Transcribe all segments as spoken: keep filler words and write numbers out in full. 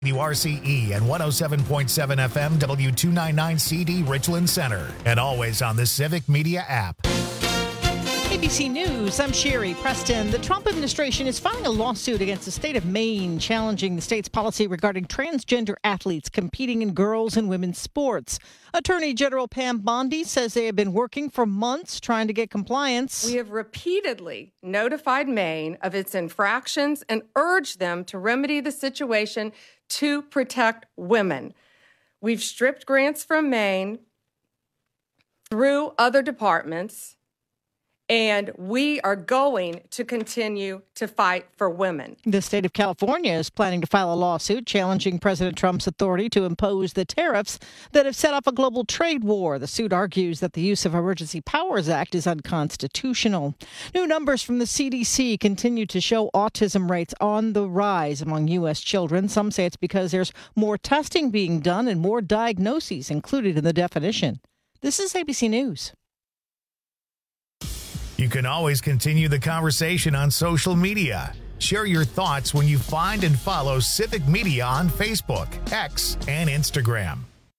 W R C E and one oh seven point seven F M W two ninety-nine C D Richland Center, and always on the Civic Media app. A B C News, I'm Sherry Preston. The Trump administration is filing a lawsuit against the state of Maine, challenging the state's policy regarding transgender athletes competing in girls' and women's sports. Attorney General Pam Bondi says they have been working for months trying to get compliance. We have repeatedly notified Maine of its infractions and urged them to remedy the situation to protect women. We've stripped grants from Maine through other departments, and we are going to continue to fight for women. The state of California is planning to file a lawsuit challenging President Trump's authority to impose the tariffs that have set off a global trade war. The suit argues that the use of Emergency Powers Act is unconstitutional. New numbers from the C D C continue to show autism rates on the rise among U S children. Some say it's because there's more testing being done and more diagnoses included in the definition. This is A B C News. You can always continue the conversation on social media. Share your thoughts when you find and follow Civic Media on Facebook, X, and Instagram.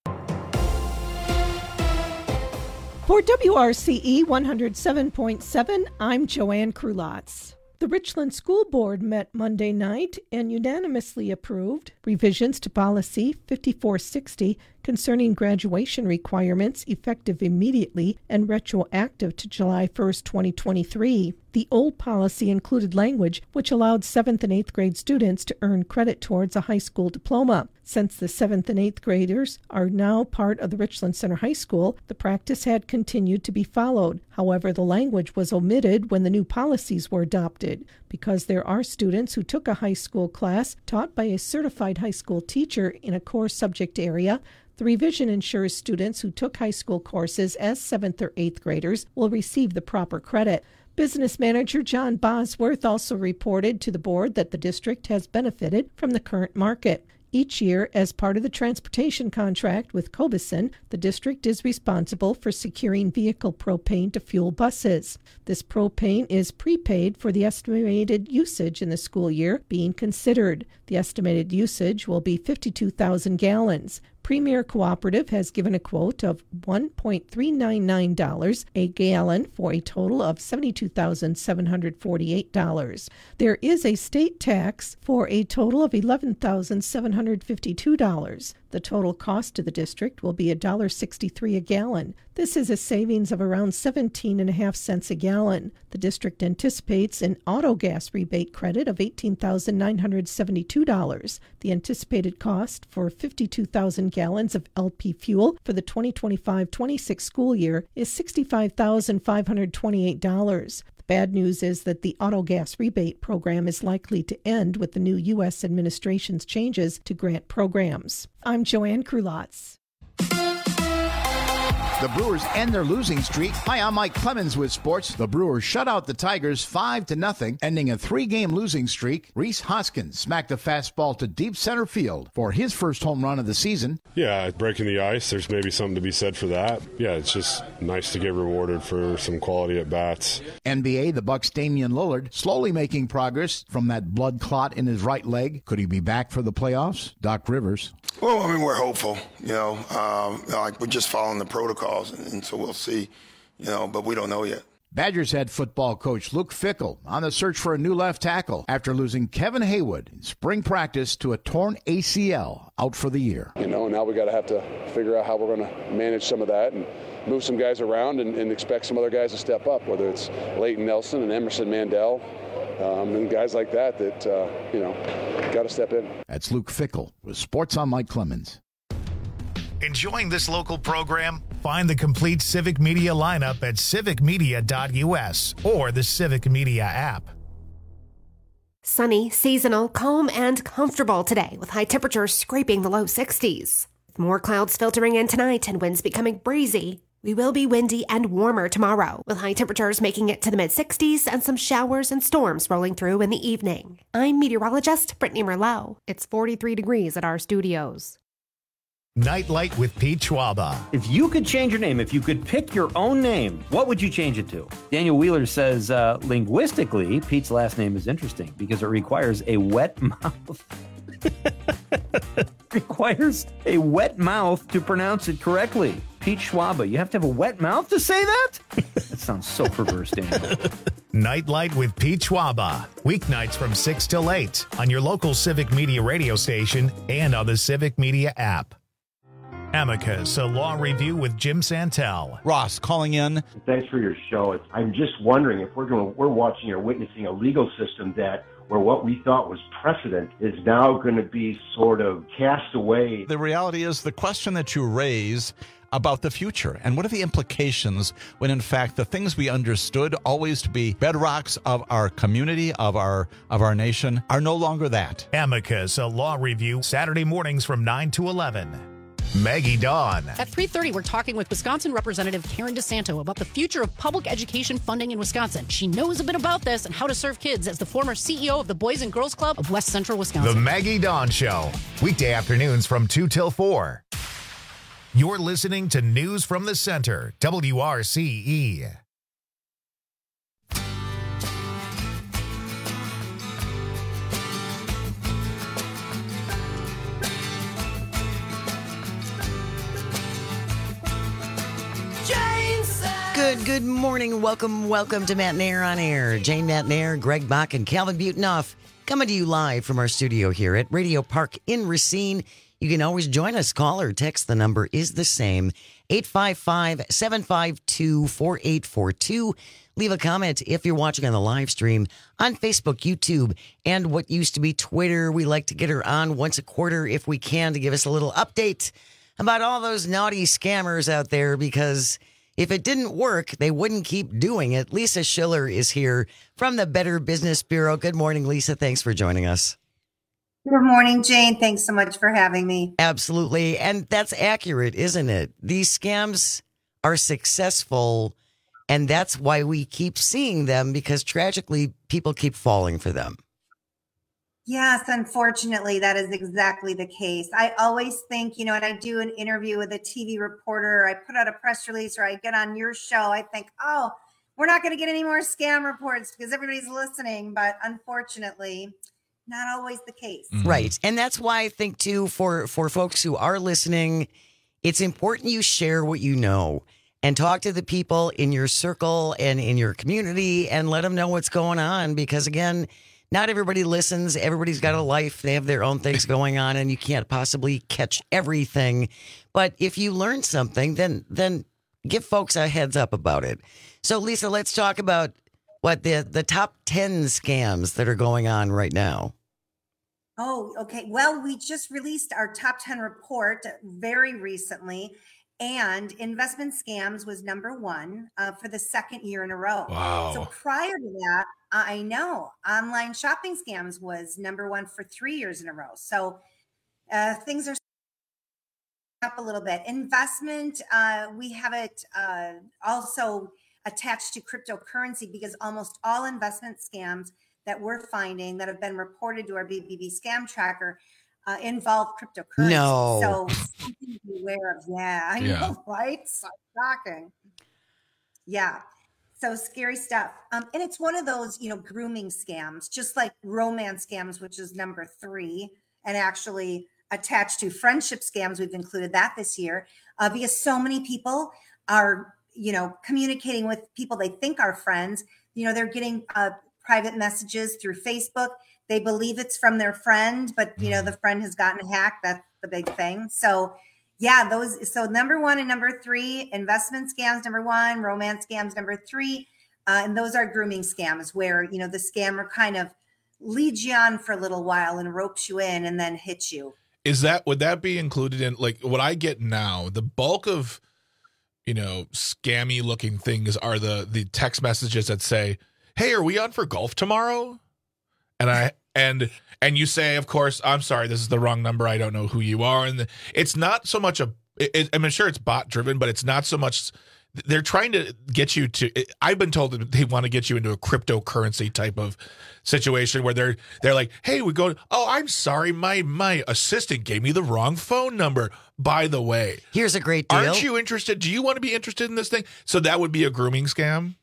For W R C E one oh seven point seven, I'm Joanne Krulotz. The Richland School Board met Monday night and unanimously approved revisions to Policy fifty-four sixty concerning graduation requirements effective immediately and retroactive to July first, twenty twenty-three. The old policy included language which allowed seventh and eighth grade students to earn credit towards a high school diploma. Since the seventh and eighth graders are now part of the Richland Center High School, the practice had continued to be followed. However, the language was omitted when the new policies were adopted. Because there are students who took a high school class taught by a certified high school teacher in a core subject area, the revision ensures students who took high school courses as seventh or eighth graders will receive the proper credit. Business manager John Bosworth also reported to the board that the district has benefited from the current market. Each year, as part of the transportation contract with Cobison, the district is responsible for securing vehicle propane to fuel buses. This propane is prepaid for the estimated usage in the school year being considered. The estimated usage will be fifty-two thousand gallons. Premier Cooperative has given a quote of one point three nine nine dollars a gallon for a total of seventy-two thousand seven hundred forty-eight dollars. There is a state tax for a total of eleven thousand seven hundred fifty-two dollars. The total cost to the district will be one dollar sixty-three a gallon. This is a savings of around seventeen and a half cents a gallon. The district anticipates an auto gas rebate credit of eighteen thousand nine hundred seventy-two dollars. The anticipated cost for fifty-two thousand gallons of L P fuel for the twenty twenty-five twenty-six school year is sixty-five thousand five hundred twenty-eight dollars. The bad news is that the auto gas rebate program is likely to end with the new U S administration's changes to grant programs. I'm Joanne Krulotz. The Brewers end their losing streak. Hi, I'm Mike Clemens with sports. The Brewers shut out the Tigers five to nothing, ending a three-game losing streak. Rhys Hoskins smacked a fastball to deep center field for his first home run of the season. Yeah, breaking the ice, there's maybe something to be said for that. Yeah, it's just nice to get rewarded for some quality at-bats. N B A, the Bucks' Damian Lillard slowly making progress from that blood clot in his right leg. Could he be back for the playoffs? Doc Rivers. Well, I mean, we're hopeful, you know, um, like we're just following the protocols, and, and so we'll see, you know, but we don't know yet. Badgers head football coach Luke Fickell on the search for a new left tackle after losing Kevin Haywood in spring practice to a torn A C L, out for the year. You know, now we got to have to figure out how we're going to manage some of that and move some guys around and, and expect some other guys to step up, whether it's Leighton Nelson and Emerson Mandel. Um, and guys like that that, uh, you know, got to step in. That's Luke Fickell with Sports on Mike Clemens. Enjoying this local program? Find the complete Civic Media lineup at civic media dot u s or the Civic Media app. Sunny, seasonal, calm, and comfortable today with high temperatures scraping the low sixties. With more clouds filtering in tonight and winds becoming breezy, we will be windy and warmer tomorrow, with high temperatures making it to the mid-sixties and some showers and storms rolling through in the evening. I'm meteorologist Brittany Merlot. It's forty-three degrees at our studios. Nightlight with Pete Schwaba. If you could change your name, if you could pick your own name, what would you change it to? Daniel Wheeler says, uh, linguistically, Pete's last name is interesting because it requires a wet mouth. Requires a wet mouth to pronounce it correctly. Pete Schwaba, you have to have a wet mouth to say that? That sounds so perverse, Daniel. Nightlight with Pete Schwaba. Weeknights from six till eight on your local Civic Media radio station and on the Civic Media app. Amicus, a law review with Jim Santel. Ross calling in. Thanks for your show. I'm just wondering if we're going, we're watching or witnessing a legal system that where what we thought was precedent is now going to be sort of cast away. The reality is the question that you raise about the future and what are the implications when in fact the things we understood always to be bedrocks of our community, of our of our nation, are no longer that. Amicus, a law review, Saturday mornings from nine to eleven. Maggie Dawn. At three thirty, we're talking with Wisconsin Representative Karen DeSanto about the future of public education funding in Wisconsin. She knows a bit about this and how to serve kids as the former C E O of the Boys and Girls Club of West Central Wisconsin. The Maggie Dawn Show, weekday afternoons from two till four. You're listening to News from the Center, W R C E. Good, good morning. Welcome, welcome to Matt Nair on Air. Jane Matt Nair, Greg Bach, and Calvin Butonoff coming to you live from our studio here at Radio Park in Racine. You can always join us. Call or text. The number is the same, eight five five, seven five two, four eight four two. Leave a comment if you're watching on the live stream on Facebook, YouTube, and what used to be Twitter. We like to get her on once a quarter if we can to give us a little update about all those naughty scammers out there, because if it didn't work, they wouldn't keep doing it. Lisa Schiller is here from the Better Business Bureau. Good morning, Lisa. Thanks for joining us. Good morning, Jane. Thanks so much for having me. Absolutely. And that's accurate, isn't it? These scams are successful, and that's why we keep seeing them, because tragically, people keep falling for them. Yes, unfortunately, that is exactly the case. I always think, you know, when I do an interview with a T V reporter, I put out a press release, or I get on your show, I think, oh, we're not going to get any more scam reports because everybody's listening. But unfortunately, not always the case. Mm-hmm. Right. And that's why I think, too, for, for folks who are listening, it's important you share what you know and talk to the people in your circle and in your community and let them know what's going on. Because, again, not everybody listens. Everybody's got a life. They have their own things going on, and you can't possibly catch everything. But if you learn something, then then give folks a heads up about it. So, Lisa, let's talk about what the, the top ten scams that are going on right now. Oh, okay. Well, we just released our top ten report very recently, and investment scams was number one uh, for the second year in a row. Wow. So prior to that, I know online shopping scams was number one for three years in a row. So uh, things are up a little bit. Investment, uh, we have it uh, also attached to cryptocurrency, because almost all investment scams that we're finding that have been reported to our B B B scam tracker uh, involve cryptocurrency. No. So something to be aware of. Yeah, I Yeah. know, right? So shocking. Yeah. So scary stuff. Um, and it's one of those, you know, grooming scams, just like romance scams, which is number three, and actually attached to friendship scams. We've included that this year uh, because so many people are, you know, communicating with people they think are friends. You know, they're getting uh, private messages through Facebook. They believe it's from their friend, but, you know, the friend has gotten hacked. That's the big thing. So yeah, those. So number one and number three, investment scams, number one, romance scams, number three. Uh, and those are grooming scams where, you know, the scammer kind of leads you on for a little while and ropes you in and then hits you. Is that, would that be included in, like, what I get now? The bulk of, you know, scammy looking things are the, the text messages that say, hey, are we on for golf tomorrow? And I, and, and you say, of course, I'm sorry, this is the wrong number. I don't know who you are. And the, it's not so much a, it, I'm sure it's bot driven, but it's not so much. They're trying to get you to, I've been told that they want to get you into a cryptocurrency type of situation where they're, they're like, hey, we go, oh, I'm sorry. My, my assistant gave me the wrong phone number. By the way, here's a great deal. Aren't you interested? Do you want to be interested in this thing? So that would be a grooming scam.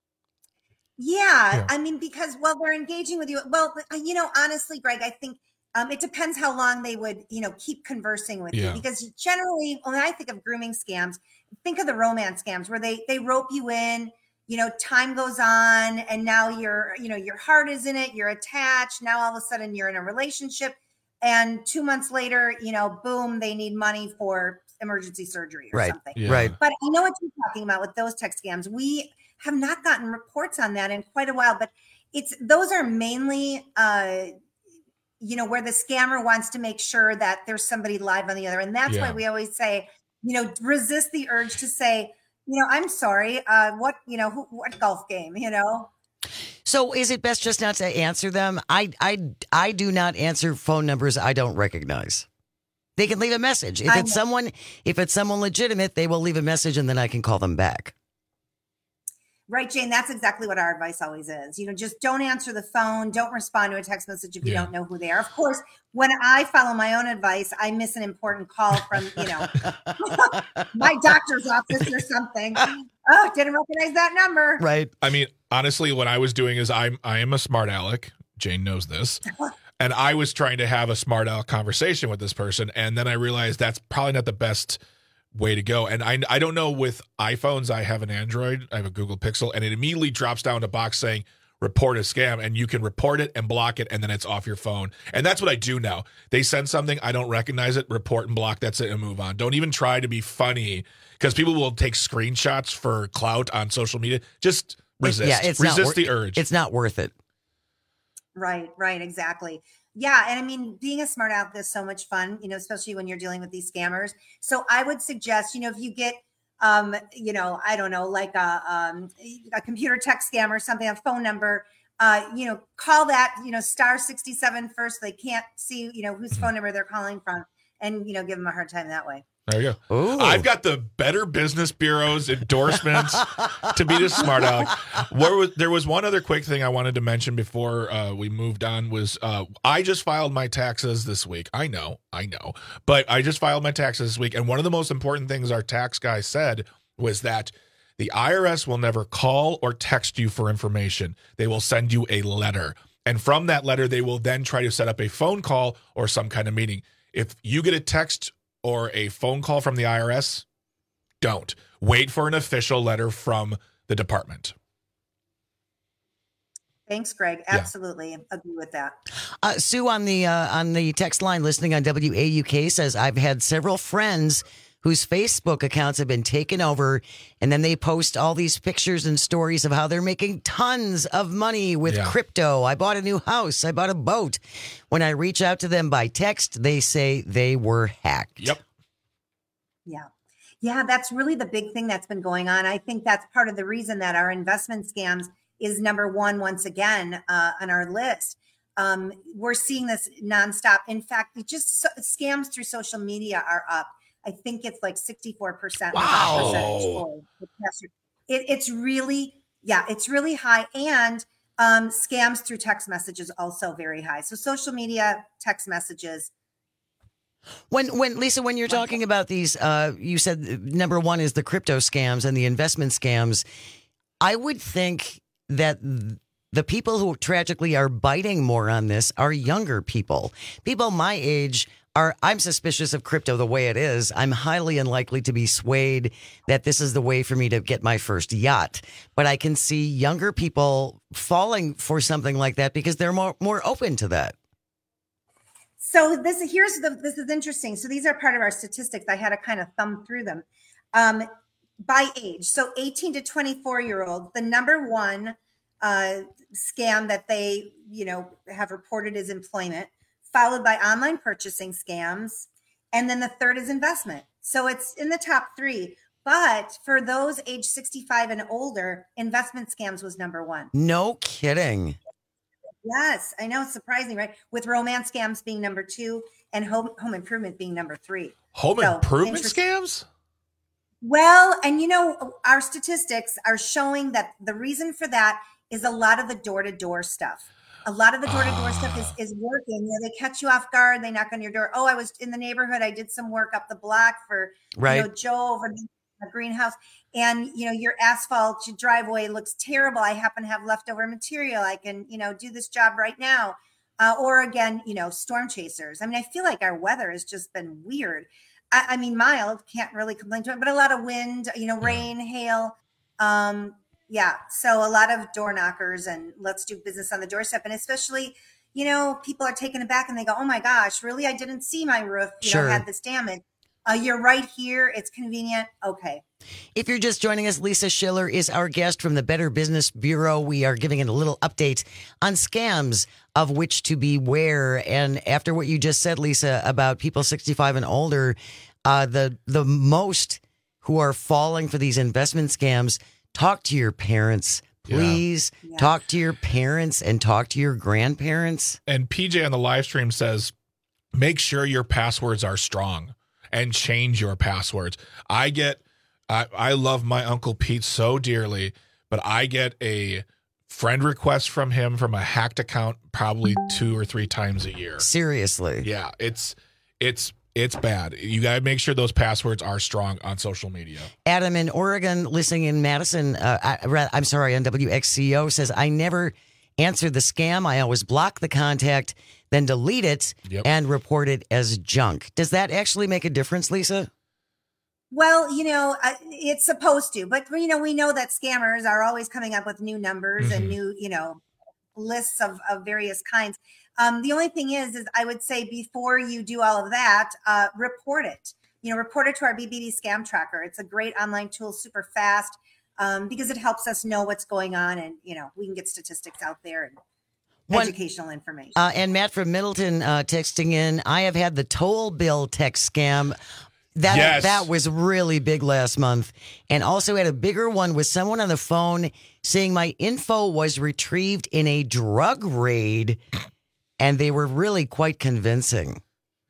Yeah, yeah. I mean, because, well, they're engaging with you. Well, you know, honestly, Greg, I think Um, it depends how long they would, you know, keep conversing with Yeah. you. Because generally, when I think of grooming scams, think of the romance scams where they they rope you in. You know, time goes on, and now you're, you know, your heart is in it. You're attached. Now all of a sudden you're in a relationship, and two months later, you know, boom, they need money for emergency surgery or Right. something. Yeah. Right. But I know what you're talking about with those text scams. We have not gotten reports on that in quite a while, but it's those are mainly. Uh, you know, where the scammer wants to make sure that there's somebody live on the other. And that's Yeah. why we always say, you know, resist the urge to say, you know, I'm sorry, uh, what, you know, who, what golf game, you know? So is it best just not to answer them? I, I, I do not answer phone numbers I don't recognize. They can leave a message. If I it's know. someone, if it's someone legitimate, they will leave a message and then I can call them back. Right, Jane, that's exactly what our advice always is. You know, just don't answer the phone. Don't respond to a text message if you Yeah. don't know who they are. Of course, when I follow my own advice, I miss an important call from, you know, my doctor's office or something. Oh, didn't recognize that number. Right. I mean, honestly, what I was doing is I'm I am a smart aleck. Jane knows this. And I was trying to have a smart aleck conversation with this person. And then I realized that's probably not the best way to go. And I I don't know, with iPhones, I have an Android, I have a Google Pixel, and it immediately drops down a box saying report a scam, and you can report it and block it, and then it's off your phone. And that's what I do now. They send something, I don't recognize it, report and block, that's it, and move on. Don't even try to be funny, because people will take screenshots for clout on social media. Just resist. Yeah, it's resist not wor- the urge. It's not worth it. Right, right, exactly. Yeah, and I mean, being a smart aleck is so much fun, you know, especially when you're dealing with these scammers. So I would suggest, you know, if you get, um, you know, I don't know, like a um, a computer text scam or something, a phone number, uh, you know, call that, you know, star sixty-seven first. They can't see, you know, whose phone number they're calling from, and you know, give them a hard time that way. There you go. Ooh. I've got the Better Business Bureau's endorsements to be the smart aleck. Where was, there was one other quick thing I wanted to mention before uh, we moved on was uh, I just filed my taxes this week. I know, I know. But I just filed my taxes this week. And one of the most important things our tax guy said was that the I R S will never call or text you for information. They will send you a letter. And from that letter, they will then try to set up a phone call or some kind of meeting. If you get a text or a phone call from the I R S, don't. Wait for an official letter from the department. Thanks, Greg. Absolutely agree with that. Uh, Sue on the uh, on the text line listening on W A U K says, I've had several friends whose Facebook accounts have been taken over, and then they post all these pictures and stories of how they're making tons of money with Yeah. crypto. I bought a new house. I bought a boat. When I reach out to them by text, they say they were hacked. Yep. Yeah. Yeah, that's really the big thing that's been going on. I think that's part of the reason that our investment scams is number one once again uh, on our list. Um, we're seeing this nonstop. In fact, it just so, scams through social media are up. I think it's like sixty-four percent. Wow. It, it's really, yeah, it's really high. And um, scams through text messages also very high. So social media, text messages. When, when Lisa, when you're talking about these, uh, you said number one is the crypto scams and the investment scams. I would think that the people who tragically are biting more on this are younger people. People my age are, I'm suspicious of crypto the way it is. I'm highly unlikely to be swayed that this is the way for me to get my first yacht. But I can see younger people falling for something like that because they're more, more open to that. So this here's the this is interesting. So these are part of our statistics. I had to kind of thumb through them um, by age. So eighteen to twenty-four year olds, the number one uh, scam that they you know have reported is employment, followed by online purchasing scams, and then the third is investment. So it's in the top three. But for those age sixty-five and older, investment scams was number one. No kidding. Yes, I know. It's surprising, right? With romance scams being number two and home home improvement being number three. Home So, improvement interesting. scams? Well, and you know, our statistics are showing that the reason for that is a lot of the door-to-door stuff. A lot of the door-to-door stuff is, is working. You know, they catch you off guard. They knock on your door. Oh, I was in the neighborhood. I did some work up the block for Right. you know, Joe over the greenhouse. And, you know, your asphalt, your driveway looks terrible. I happen to have leftover material. I can, you know, do this job right now. Uh, or again, you know, storm chasers. I mean, I feel like our weather has just been weird. I, I mean, mild, can't really complain to it, but a lot of wind, you know, rain, hail. Um, yeah. So a lot of door knockers and let's do business on the doorstep. And especially, you know, people are taken aback and they go, oh my gosh, really? I didn't see my roof, you Sure. know, had this damage. Uh, you're right here. It's convenient. Okay. If you're just joining us, Lisa Schiller is our guest from the Better Business Bureau. We are giving it a little update on scams of which to beware. And after what you just said, Lisa, about people sixty-five and older, uh, the the most who are falling for these investment scams, talk to your parents. Please Yeah. talk to your parents and talk to your grandparents. And P J on the live stream says, make sure your passwords are strong and change your passwords. I get, I, I love my Uncle Pete so dearly, but I get a friend request from him from a hacked account probably two or three times a year. Seriously. Yeah, it's, it's, it's bad. You got to make sure those passwords are strong on social media. Adam in Oregon, listening in Madison, uh, I, I'm sorry, on W X C O says, I never answer the scam. I always block the contact, then delete it Yep. and report it as junk. Does that actually make a difference, Lisa? Well, you know, uh, it's supposed to, but you know, we know that scammers are always coming up with new numbers Mm-hmm. and new, you know, lists of, of various kinds. Um, the only thing is, is I would say before you do all of that, uh, report it. You know, report it to our B B B Scam Tracker. It's a great online tool, super fast, um, because it helps us know what's going on, and you know, we can get statistics out there and One- educational information. Uh, and Matt from Middleton uh, texting in, I have had the toll bill text scam. That Yes. that was really big last month. And also had a bigger one with someone on the phone saying my info was retrieved in a drug raid. And they were really quite convincing.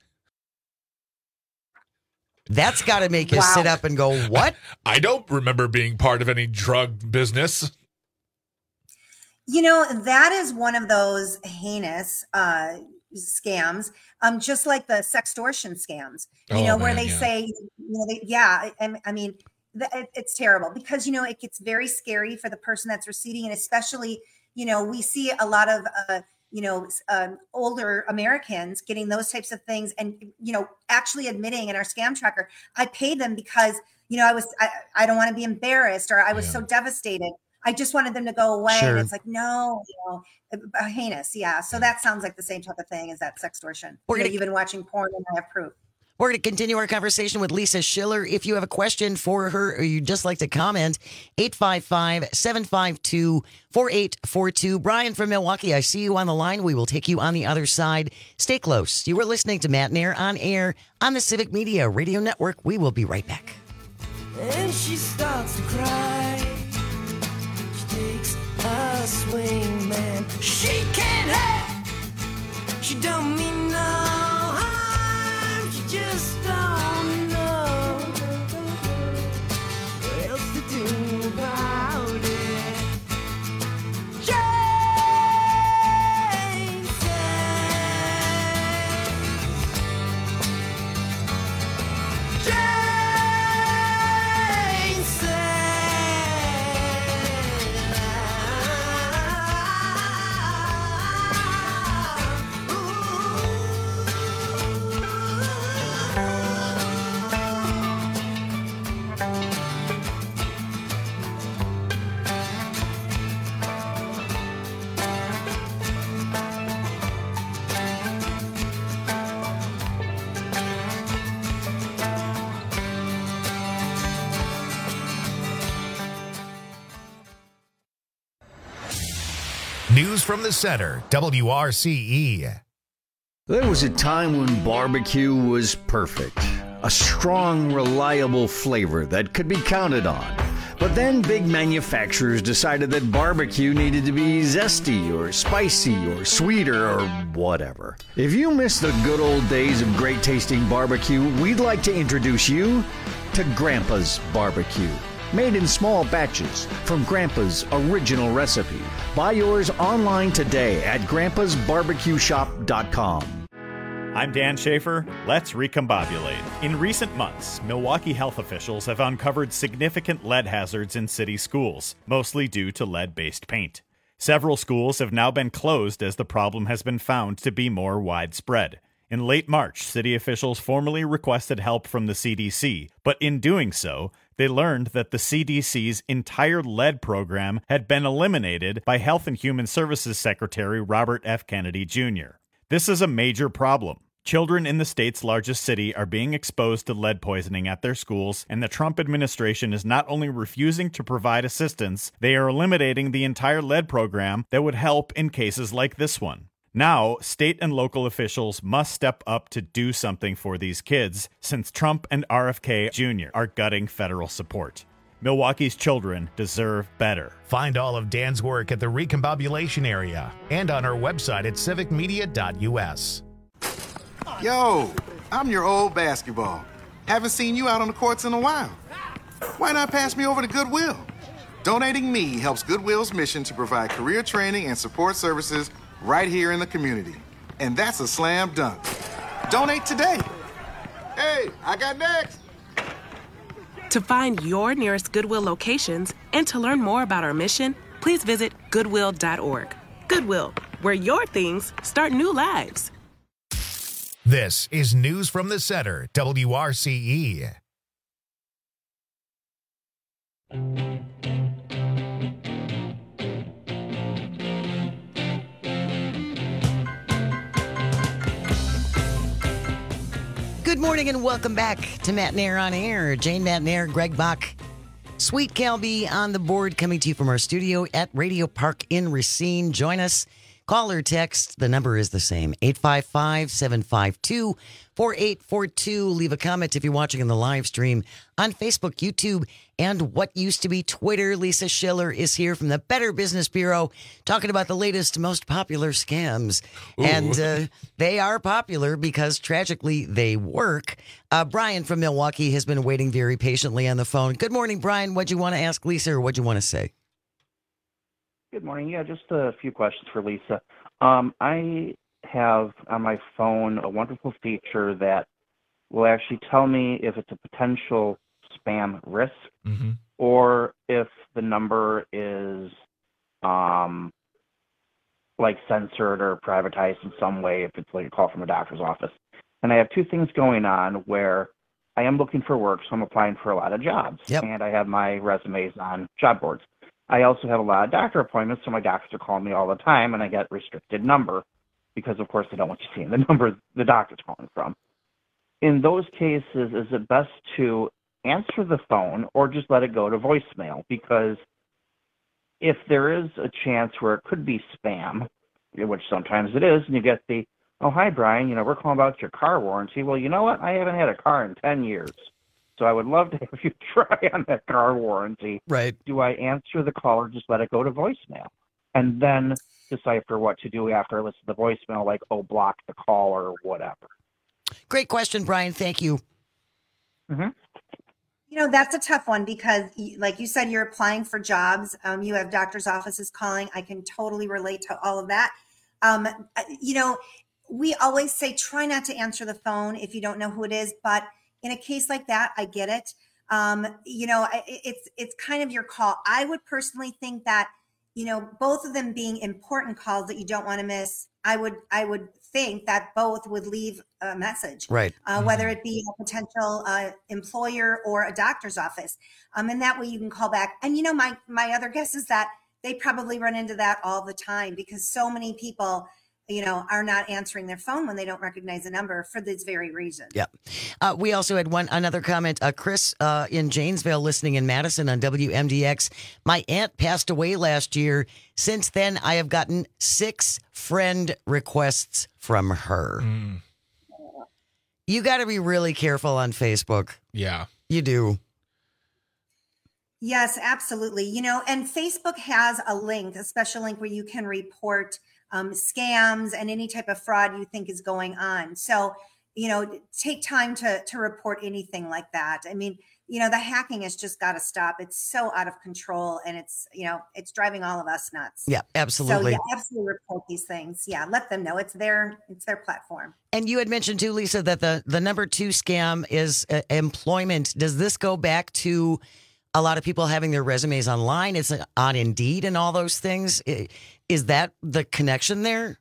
That's got to make you Wow. sit up and go, what? I don't remember being part of any drug business. You know, that is one of those heinous uh, scams, um, just like the sextortion scams, you Oh, know, where man, they yeah. say, you know, they, yeah, I, I mean, th- it- it's terrible because, you know, it gets very scary for the person that's receiving. And especially, you know, we see a lot of, uh, you know, um, older Americans getting those types of things and, you know, actually admitting in our scam tracker, I paid them because, you know, I was, I, I don't want to be embarrassed or I was Yeah. so devastated. I just wanted them to go away. Sure. And it's like, no, you know, uh, heinous. Yeah. So that sounds like the same type of thing as that sextortion. We're You know, gonna- you've been watching porn and I have proof. We're going to continue our conversation with Lisa Schiller. If you have a question for her or you'd just like to comment, eight five five, seven five two, four eight four two. Brian from Milwaukee, I see you on the line. We will take you on the other side. Stay close. You are listening to Matt Nair on air on the Civic Media Radio Network. We will be right back. And she starts to cry. She takes a swing, man. She can't help. She don't mean no harm. She just don't know what else to do about it. Jane says. Jane News from the center, W R C E. There was a time when barbecue was perfect. A strong, reliable flavor that could be counted on. But then big manufacturers decided that barbecue needed to be zesty or spicy or sweeter or whatever. If you miss the good old days of great tasting barbecue, we'd like to introduce you to Grandpa's Barbecue. Made in small batches from Grandpa's original recipe. Buy yours online today at grandpas barbecue shop dot com. I'm Dan Schaefer. Let's recombobulate. In recent months, Milwaukee health officials have uncovered significant lead hazards in city schools, mostly due to lead-based paint. Several schools have now been closed as the problem has been found to be more widespread. In late March, city officials formally requested help from the C D C, but in doing so, they learned that the C D C's entire lead program had been eliminated by Health and Human Services Secretary Robert F. Kennedy Junior This is a major problem. Children in the state's largest city are being exposed to lead poisoning at their schools, and the Trump administration is not only refusing to provide assistance, they are eliminating the entire lead program that would help in cases like this one. Now, state and local officials must step up to do something for these kids, since Trump and R F K Junior are gutting federal support. Milwaukee's children deserve better. Find all of Dan's work at the Recombobulation area and on our website at civic media dot u s. Yo, I'm your old basketball. Haven't seen you out on the courts in a while. Why not pass me over to Goodwill? Donating me helps Goodwill's mission to provide career training and support services right here in the community. And that's a slam dunk. Donate today. Hey, I got next. To find your nearest Goodwill locations and to learn more about our mission, please visit goodwill dot org. Goodwill, where your things start new lives. This is News from the Center, W R C E. Good morning and welcome back to Matt Nair on Air. Jane Matt Nair, Greg Bach, Sweet Calby on the board, coming to you from our studio at Radio Park in Racine. Join us. Call or text. The number is the same, eight five five, seven five two, four eight four two. Leave a comment if you're watching in the live stream on Facebook, YouTube, and what used to be Twitter. Lisa Schiller is here from the Better Business Bureau talking about the latest, most popular scams. Ooh. And uh, they are popular because, tragically, they work. Uh, Brian from Milwaukee has been waiting very patiently on the phone. Good morning, Brian. What'd you want to ask Lisa, or what'd you want to say? Good morning. Yeah, just a few questions for Lisa. Um, I have on my phone a wonderful feature that will actually tell me if it's a potential spam risk Mm-hmm. or if the number is um, like censored or privatized in some way, if it's like a call from a doctor's office. And I have two things going on where I am looking for work, so I'm applying for a lot of jobs. Yep. And I have my resumes on job boards. I also have a lot of doctor appointments, so my doctors are calling me all the time, and I get restricted number because, of course, they don't want you seeing the number the doctor's calling from. In those cases, is it best to answer the phone or just let it go to voicemail? Because if there is a chance where it could be spam, which sometimes it is, and you get the, oh, hi, Brian, you know, we're calling about your car warranty. Well, you know what? I haven't had a car in ten years. So I would love to have you try on that car warranty. Right. Do I answer the call or just let it go to voicemail? And then decipher what to do after I listen to the voicemail, like, oh, block the call or whatever. Great question, Brian. Thank you. Mm-hmm. You know, that's a tough one because, like you said, you're applying for jobs. Um, you have doctor's offices calling. I can totally relate to all of that. Um, you know, we always say try not to answer the phone if you don't know who it is, but in a case like that, I get it. Um, you know, it's it's kind of your call. I would personally think that, you know, both of them being important calls that you don't want to miss, I would I would think that both would leave a message, right? Uh, mm-hmm. Whether it be a potential uh, employer or a doctor's office, um, and that way you can call back. And you know, my my other guess is that they probably run into that all the time because so many people, you know, are not answering their phone when they don't recognize a number for this very reason. Yeah. Uh, we also had one another comment. Uh, Chris uh, in Janesville, listening in Madison on W M D X. My aunt passed away last year. Since then, I have gotten six friend requests from her. Mm. You got to be really careful on Facebook. Yeah. You do. Yes, absolutely. You know, and Facebook has a link, a special link where you can report Um, scams and any type of fraud you think is going on. So, you know, take time to to report anything like that. I mean, you know, the hacking has just got to stop. It's so out of control and it's, you know, it's driving all of us nuts. Yeah, absolutely. So yeah, absolutely report these things. Yeah, let them know it's their it's their platform. And you had mentioned too, Lisa, that the, the number two scam is uh, employment. Does this go back to a lot of people having their resumes online. It's on Indeed and all those things. Is that the connection there?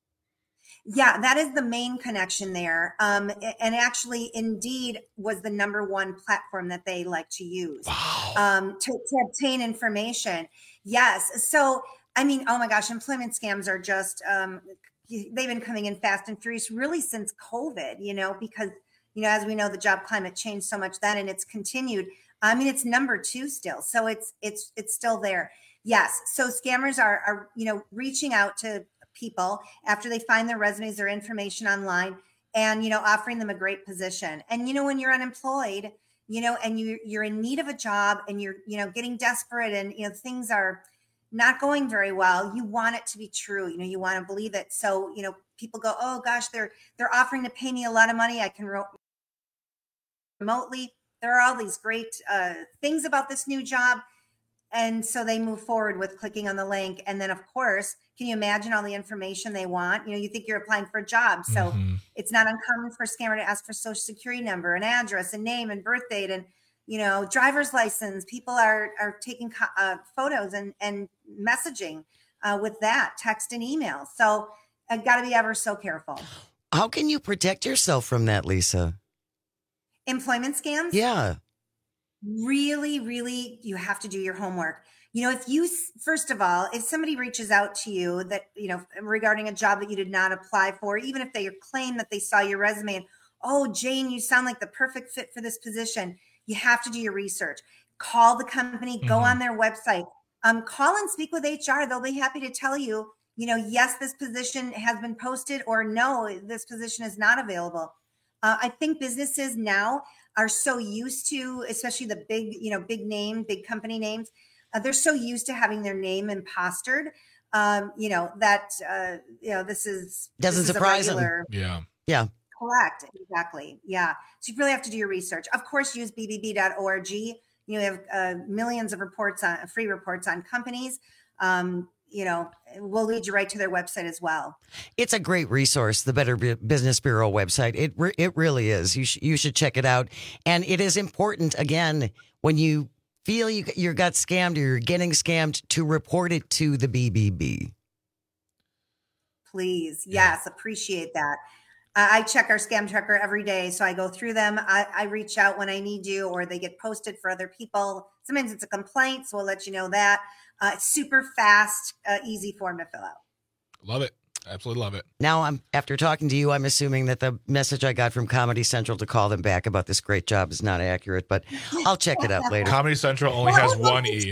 Yeah, that is the main connection there. Um, and actually, Indeed was the number one platform that they like to use wow. um, to, to obtain information. Yes. So, I mean, oh my gosh, employment scams are just, um, they've been coming in fast and furious really since COVID, you know, because, you know, as we know, the job climate changed so much then and it's continued. I mean, it's number two still. So it's, it's, it's still there. Yes. So scammers are, are, you know, reaching out to people after they find their resumes, their information online and, you know, offering them a great position. And, you know, when you're unemployed, you know, and you, you're in need of a job and you're, you know, getting desperate and, you know, things are not going very well, you want it to be true. You know, you want to believe it. So, you know, people go, oh gosh, they're, they're offering to pay me a lot of money. I can ro- remotely. There are all these great uh, things about this new job. And so they move forward with clicking on the link. And then, of course, can you imagine all the information they want? You know, you think you're applying for a job. So mm-hmm. it's not uncommon for a scammer to ask for social security number, an address, a name, and birth date, and, you know, driver's license. People are are taking uh, photos and, and messaging uh, with that, text and email. So I've got to be ever so careful. How can you protect yourself from that, Lisa? Employment scams? Yeah. Really, really, you have to do your homework. You know, if you, first of all, if somebody reaches out to you that, you know, regarding a job that you did not apply for, even if they claim that they saw your resume and, oh, Jane, you sound like the perfect fit for this position, you have to do your research. Call the company, mm-hmm. go on their website, um, call and speak with H R. They'll be happy to tell you, you know, yes, this position has been posted, or no, this position is not available. Uh, I think businesses now are so used to, especially the big, you know, big name, big company names, uh, they're so used to having their name impostered, um, you know, that, uh, you know, this is doesn't this is surprise regular, them. Yeah. Yeah. Correct. Exactly. Yeah. So you really have to do your research. Of course, use b b b dot org. You know, we have uh, millions of reports on free reports on companies. Um, you know, we'll lead you right to their website as well. It's a great resource, the Better Business Bureau website. It re- it really is. You sh- you should check it out. And it is important, again, when you feel you you got scammed or you're getting scammed, to report it to the B B B. Please. Yes. Appreciate that. Uh, I check our scam tracker every day. So I go through them. I, I reach out when I need to, or they get posted for other people. Sometimes it's a complaint, so we'll let you know that. Uh, it's super fast, uh, easy form to fill out. Love it. Absolutely love it. Now, I'm after talking to you, I'm assuming that the message I got from Comedy Central to call them back about this great job is not accurate, but I'll check it out later. Comedy Central only well, has one E.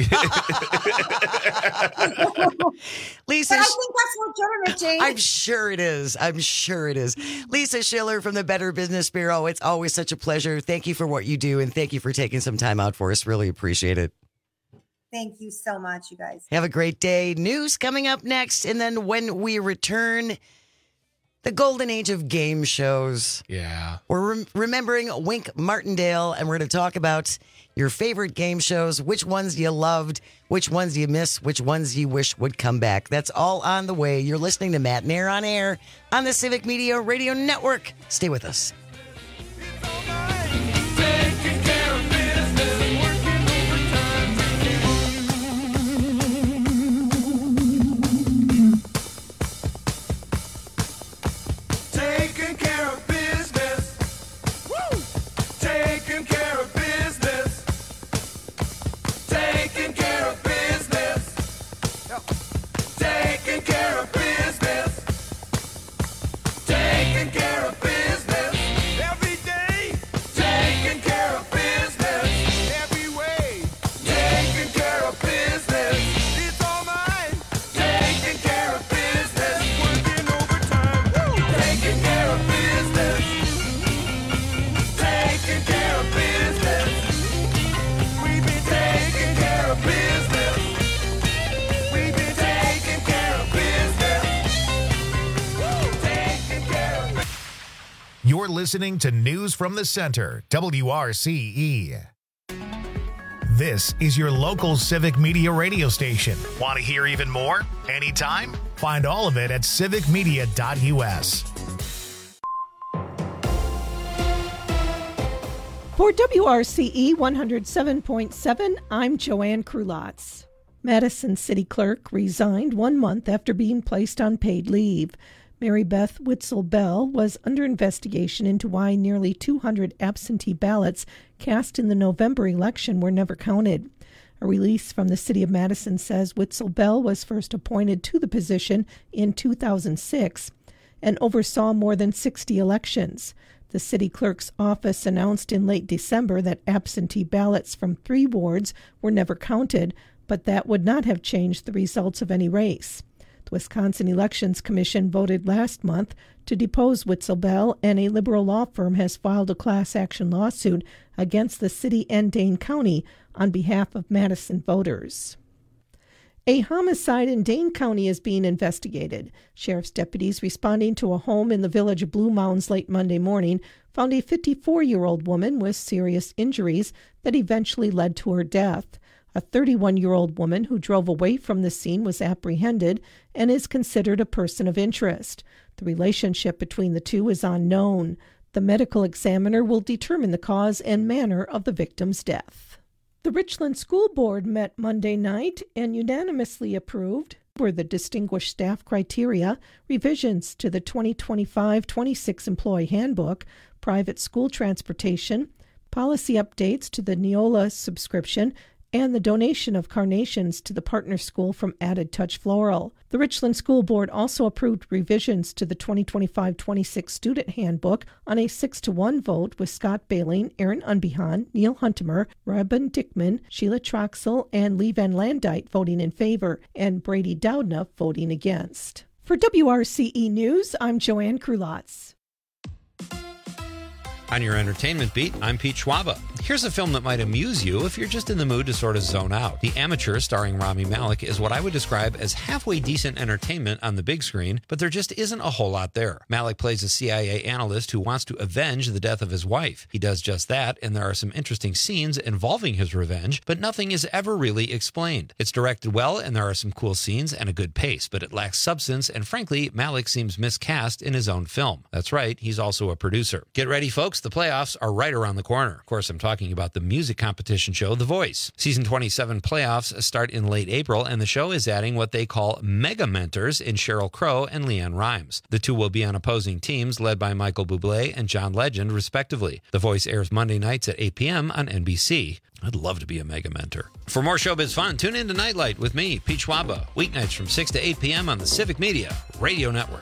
Lisa, but I think that's legitimate, Jane. I'm sure it is. I'm sure it is. Lisa Schiller from the Better Business Bureau. It's always such a pleasure. Thank you for what you do, and thank you for taking some time out for us. Really appreciate it. Thank you so much, you guys. Have a great day. News coming up next. And then when we return, the golden age of game shows. Yeah. We're rem- remembering Wink Martindale, and we're going to talk about your favorite game shows, which ones you loved, which ones you miss, which ones you wish would come back. That's all on the way. You're listening to Matt Nair on Air on the Civic Media Radio Network. Stay with us. You're listening to News from the Center, W R C E. This is your local civic media radio station. Want to hear even more? Anytime? Find all of it at civic media dot u s. For W R C E one oh seven point seven, I'm Joanne Krulotz. Madison City Clerk resigned one month after being placed on paid leave. Mary Beth Witzel-Bell was under investigation into why nearly two hundred absentee ballots cast in the November election were never counted. A release from the City of Madison says Witzel-Bell was first appointed to the position in two thousand six and oversaw more than sixty elections. The city clerk's office announced in late December that absentee ballots from three wards were never counted, but that would not have changed the results of any race. The Wisconsin Elections Commission voted last month to depose Witzel-Bell, and a liberal law firm has filed a class action lawsuit against the city and Dane County on behalf of Madison voters. A homicide in Dane County is being investigated. Sheriff's deputies responding to a home in the village of Blue Mounds late Monday morning found a fifty-four-year-old woman with serious injuries that eventually led to her death. A thirty-one-year-old woman who drove away from the scene was apprehended and is considered a person of interest. The relationship between the two is unknown. The medical examiner will determine the cause and manner of the victim's death. The Richland School Board met Monday night and unanimously approved, were the distinguished staff criteria, revisions to the twenty twenty-five twenty-six Employee Handbook, private school transportation, policy updates to the Neola subscription, and the donation of carnations to the partner school from Added Touch Floral. The Richland School Board also approved revisions to the twenty twenty-five twenty-six Student Handbook on a six to one vote, with Scott Baling, Aaron Unbehan, Neil Huntemer, Robin Dickman, Sheila Troxel, and Lee Van Landite voting in favor, and Brady Doudna voting against. For W R C E News, I'm Joanne Krulotz. On your entertainment beat, I'm Pete Schwaba. Here's a film that might amuse you if you're just in the mood to sort of zone out. The Amateur, starring Rami Malek, is what I would describe as halfway decent entertainment on the big screen, but there just isn't a whole lot there. Malek plays a C I A analyst who wants to avenge the death of his wife. He does just that, and there are some interesting scenes involving his revenge, but nothing is ever really explained. It's directed well, and there are some cool scenes and a good pace, but it lacks substance, and frankly, Malek seems miscast in his own film. That's right, he's also a producer. Get ready, folks. The playoffs are right around the corner. Of course, I'm talking about the music competition show, The Voice. Season twenty-seven playoffs start in late April, and the show is adding what they call mega mentors in Sheryl Crow and Leanne Rimes. The two will be on opposing teams led by Michael Bublé and John Legend, respectively. The Voice airs Monday nights at eight p.m. on N B C. I'd love to be a mega mentor. For more showbiz fun, tune in to Nightlight with me, Pete Schwaba, weeknights from six to eight p.m. on the Civic Media Radio Network.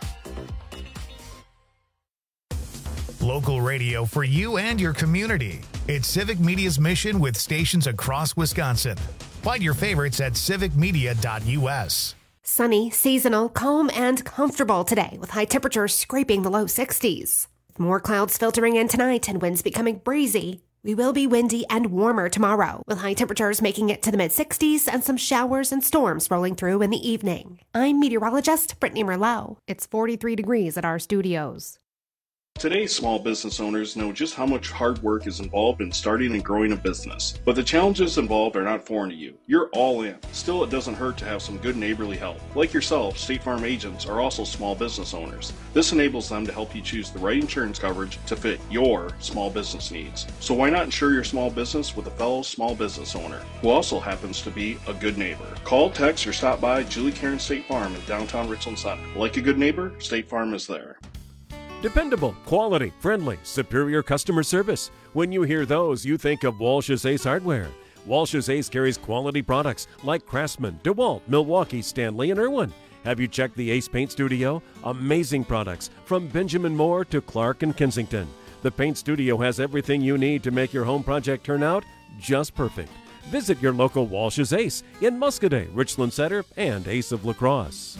Local radio for you and your community. It's Civic Media's mission with stations across Wisconsin. Find your favorites at civic media dot u s. Sunny, seasonal, calm, and comfortable today with high temperatures scraping the low sixties. With more clouds filtering in tonight and winds becoming breezy, we will be windy and warmer tomorrow, with high temperatures making it to the mid-sixties and some showers and storms rolling through in the evening. I'm meteorologist Brittany Merlot. It's forty-three degrees at our studios. Today, small business owners know just how much hard work is involved in starting and growing a business. But the challenges involved are not foreign to you. You're all in. Still, it doesn't hurt to have some good neighborly help. Like yourself, State Farm agents are also small business owners. This enables them to help you choose the right insurance coverage to fit your small business needs. So why not insure your small business with a fellow small business owner who also happens to be a good neighbor? Call, text, or stop by Julie Karen State Farm in downtown Richland Center. Like a good neighbor, State Farm is there. Dependable, quality, friendly, superior customer service. When you hear those, you think of Walsh's Ace Hardware. Walsh's Ace carries quality products like Craftsman, DeWalt, Milwaukee, Stanley, and Irwin. Have you checked the Ace Paint Studio? Amazing products from Benjamin Moore to Clark and Kensington. The Paint Studio has everything you need to make your home project turn out just perfect. Visit your local Walsh's Ace in Muscadet, Richland Center, and Ace of La Crosse.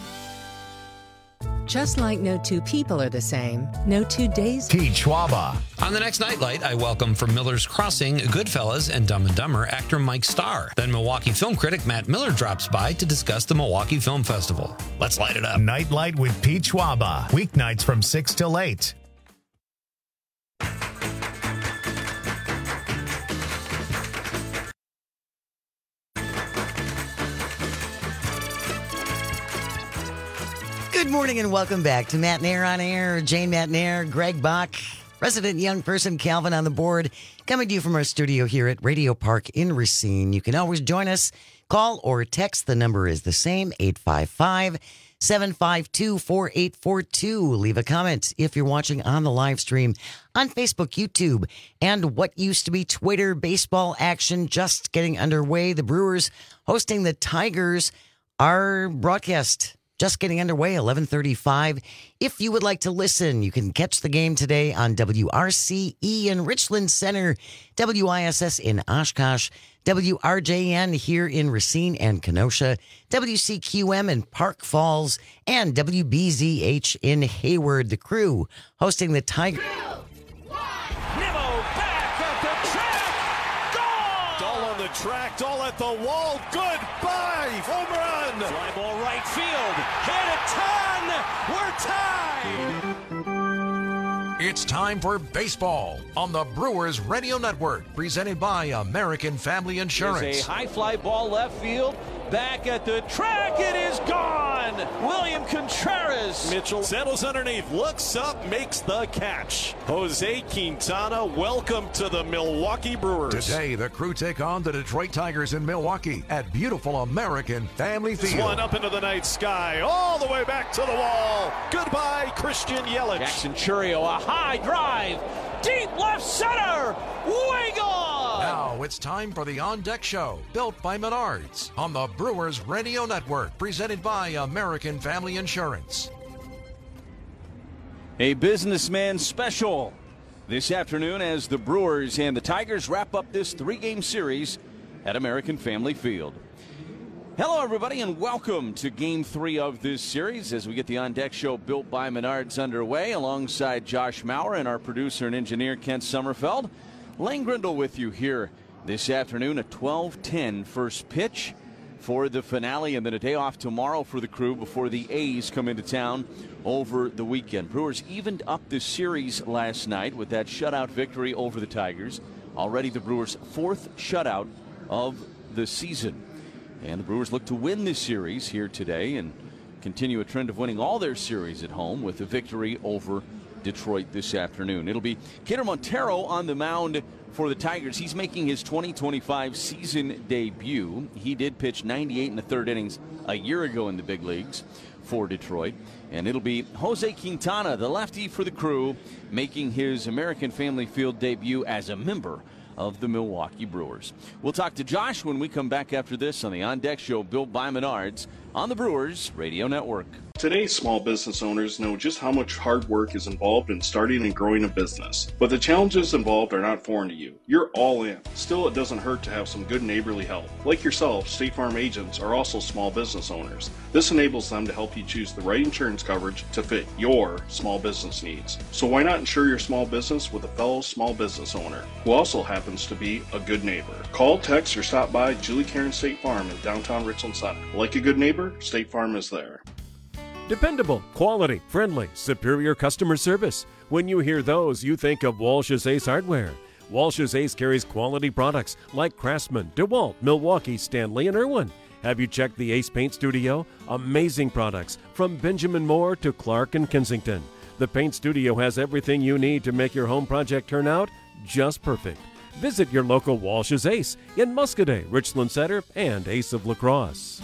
Just like no two people are the same, no two days. Pete Schwaba. On the next Nightlight, I welcome from Miller's Crossing, Goodfellas, and Dumb and Dumber actor Mike Starr. Then Milwaukee film critic Matt Miller drops by to discuss the Milwaukee Film Festival. Let's light it up. Nightlight with Pete Schwaba. Weeknights from six till eight. Good morning and welcome back to Matt Nair on Air. Jane Matt Nair, Greg Bach. Resident young person Calvin on the board, coming to you from our studio here at Radio Park in Racine. You can always join us. Call or text. The number is the same, eight five five, seven five two, four eight four two. Leave a comment if you're watching on the live stream on Facebook, YouTube, and what used to be Twitter. Baseball action just getting underway. The Brewers hosting the Tigers. Our broadcast just getting underway, eleven thirty-five. If you would like to listen, you can catch the game today on W R C E in Richland Center, W I S S in Oshkosh, W R J N here in Racine and Kenosha, W C Q M in Park Falls, and W B Z H in Hayward. The Crew hosting the Tigers. Tracked all at the wall. Goodbye. Home run. Fly ball right field. Hit a ton. We're tied. It's time for baseball on the Brewers Radio Network, presented by American Family Insurance. There's a high fly ball left field. Back at the track, it is gone. William Contreras. Mitchell settles underneath, looks up, makes the catch. Jose Quintana, welcome to the Milwaukee Brewers. Today, the Crew take on the Detroit Tigers in Milwaukee at beautiful American Family This Field. one up into the night sky, all the way back to the wall. Goodbye, Christian Yelich. Jackson Churio, a high drive, deep left center, way gone. Now it's time for the On Deck Show, built by Menards on the Brewers Radio Network, presented by American Family Insurance. A businessman special this afternoon as the Brewers and the Tigers wrap up this three-game series at American Family Field. Hello, everybody, and welcome to Game three of this series as we get the On Deck Show built by Menards underway alongside Josh Maurer and our producer and engineer, Kent Sommerfeld. Lane Grindle with you here this afternoon at twelve ten first pitch for the finale, and then a day off tomorrow for the Crew before the A's come into town over the weekend. Brewers evened up the series last night with that shutout victory over the Tigers. Already the Brewers' fourth shutout of the season. And the Brewers look to win this series here today and continue a trend of winning all their series at home with a victory over Detroit this afternoon. It'll be Kidder Montero on the mound for the Tigers. He's making his twenty twenty-five season debut. He did pitch ninety-eight in the third innings a year ago in the big leagues for Detroit. And it'll be Jose Quintana, the lefty for the Crew, making his American Family Field debut as a member of the Milwaukee Brewers. We'll talk to Josh when we come back after this on the On Deck Show built by Menards on the Brewers Radio Network. Today, small business owners know just how much hard work is involved in starting and growing a business. But the challenges involved are not foreign to you. You're all in. Still, it doesn't hurt to have some good neighborly help. Like yourself, State Farm agents are also small business owners. This enables them to help you choose the right insurance coverage to fit your small business needs. So why not insure your small business with a fellow small business owner who also happens to be a good neighbor? Call, text, or stop by Julie Karen State Farm in downtown Richland Center. Like a good neighbor, State Farm is there. Dependable, quality, friendly, superior customer service. When you hear those, you think of Walsh's Ace Hardware. Walsh's Ace carries quality products like Craftsman, DeWalt, Milwaukee, Stanley, and Irwin. Have you checked the Ace Paint Studio? Amazing products from Benjamin Moore to Clark and Kensington. The Paint Studio has everything you need to make your home project turn out just perfect. Visit your local Walsh's Ace in Muscadet, Richland Center, and Ace of La Crosse.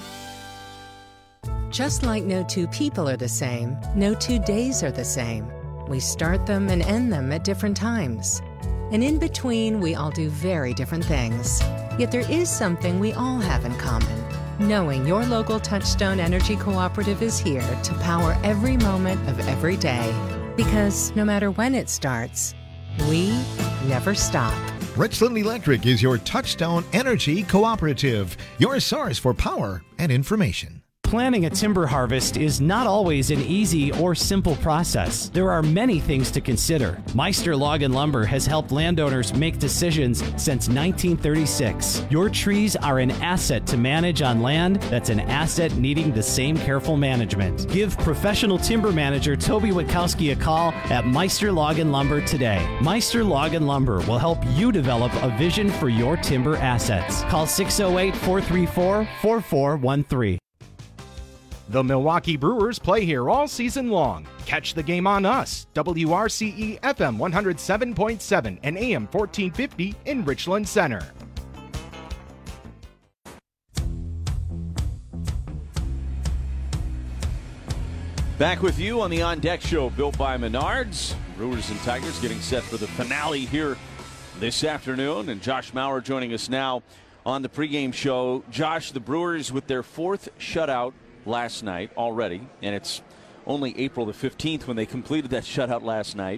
Just like no two people are the same, no two days are the same. We start them and end them at different times. And in between, we all do very different things. Yet there is something we all have in common. Knowing your local Touchstone Energy Cooperative is here to power every moment of every day. Because no matter when it starts, we never stop. Richland Electric is your Touchstone Energy Cooperative, your source for power and information. Planning a timber harvest is not always an easy or simple process. There are many things to consider. Meister Log and Lumber has helped landowners make decisions since nineteen thirty-six. Your trees are an asset to manage on land that's an asset needing the same careful management. Give professional timber manager Toby Witkowski a call at Meister Log and Lumber today. Meister Log and Lumber will help you develop a vision for your timber assets. Call six oh eight, four three four, four four one three. The Milwaukee Brewers play here all season long. Catch the game on us, W R C E F M one oh seven point seven and A M fourteen fifty in Richland Center. Back with you on the On Deck Show, built by Menards. Brewers and Tigers getting set for the finale here this afternoon. And Josh Maurer joining us now on the pregame show. Josh, the Brewers with their fourth shutout last night already. And it's only April the fifteenth when they completed that shutout last night.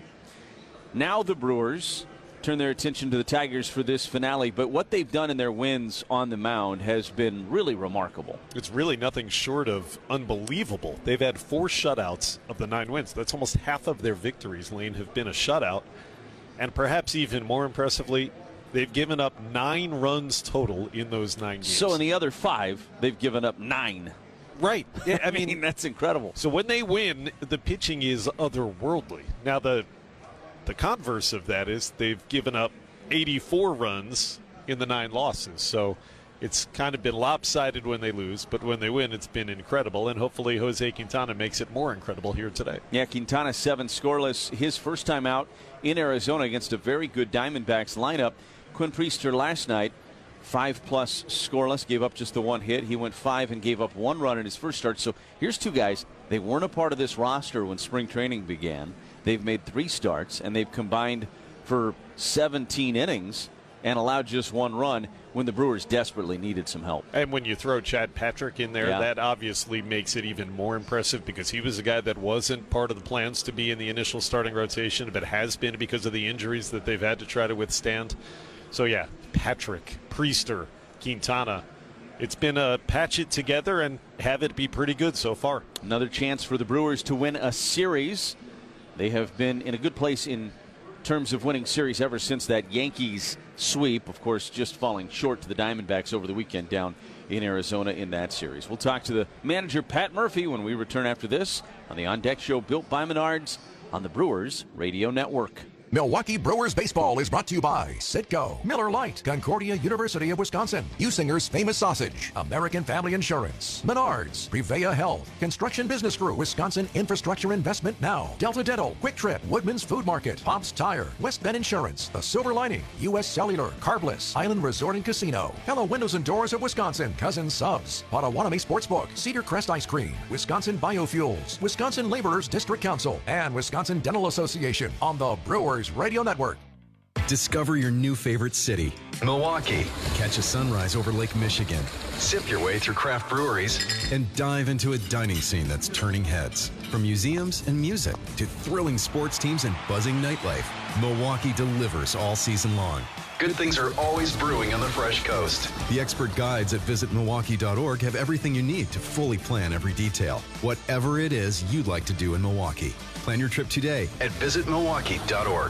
Now the Brewers turn their attention to the Tigers for this finale, but what they've done in their wins on the mound has been really remarkable. It's really nothing short of unbelievable. They've had four shutouts of the nine wins. That's almost half of their victories, Lane, have been a shutout. And perhaps even more impressively, they've given up nine runs total in those nine games. So in the other five, they've given up nine. Right. Yeah, I, I mean, mean, that's incredible. So when they win, the pitching is otherworldly. Now, the The converse of that is they've given up eighty-four runs in the nine losses. So it's kind of been lopsided when they lose, but when they win, it's been incredible. And hopefully Jose Quintana makes it more incredible here today. Yeah, Quintana seven scoreless. His first time out in Arizona against a very good Diamondbacks lineup. Quinn Priester last night, five plus scoreless, gave up just the one hit. He went five and gave up one run in his first start. So here's two guys. They weren't a part of this roster when spring training began. They've made three starts, and they've combined for seventeen innings and allowed just one run when the Brewers desperately needed some help. And when you throw Chad Patrick in there, yeah. that obviously makes it even more impressive because he was a guy that wasn't part of the plans to be in the initial starting rotation, but has been because of the injuries that they've had to try to withstand. So, yeah, Patrick, Priester, Quintana. It's been a patch it together and have it be pretty good so far. Another chance for the Brewers to win a series. They have been in a good place in terms of winning series ever since that Yankees sweep, of course, just falling short to the Diamondbacks over the weekend down in Arizona in that series. We'll talk to the manager, Pat Murphy, when we return after this on the On Deck Show, built by Menards on the Brewers Radio Network. Milwaukee Brewers baseball is brought to you by Citgo, Miller Lite, Concordia University of Wisconsin, Usinger's Famous Sausage, American Family Insurance, Menards, Prevea Health, Construction Business Group, Wisconsin Infrastructure Investment Now, Delta Dental, Quick Trip, Woodman's Food Market, Pops Tire, West Bend Insurance, The Silver Lining, U S Cellular, Carbless, Island Resort and Casino, Hello Windows and Doors of Wisconsin, Cousins Subs, Potawatomi Sportsbook, Cedar Crest Ice Cream, Wisconsin Biofuels, Wisconsin Laborers District Council, and Wisconsin Dental Association on the Brewers Radio Network. Discover your new favorite city, Milwaukee. Catch a sunrise over Lake Michigan. Sip your way through craft breweries and dive into a dining scene that's turning heads. From museums and music to thrilling sports teams and buzzing nightlife, Milwaukee delivers all season long. Good things are always brewing on the Fresh Coast. The expert guides at visit milwaukee dot org have everything you need to fully plan every detail. Whatever it is you'd like to do in Milwaukee. Plan your trip today at visit milwaukee dot org.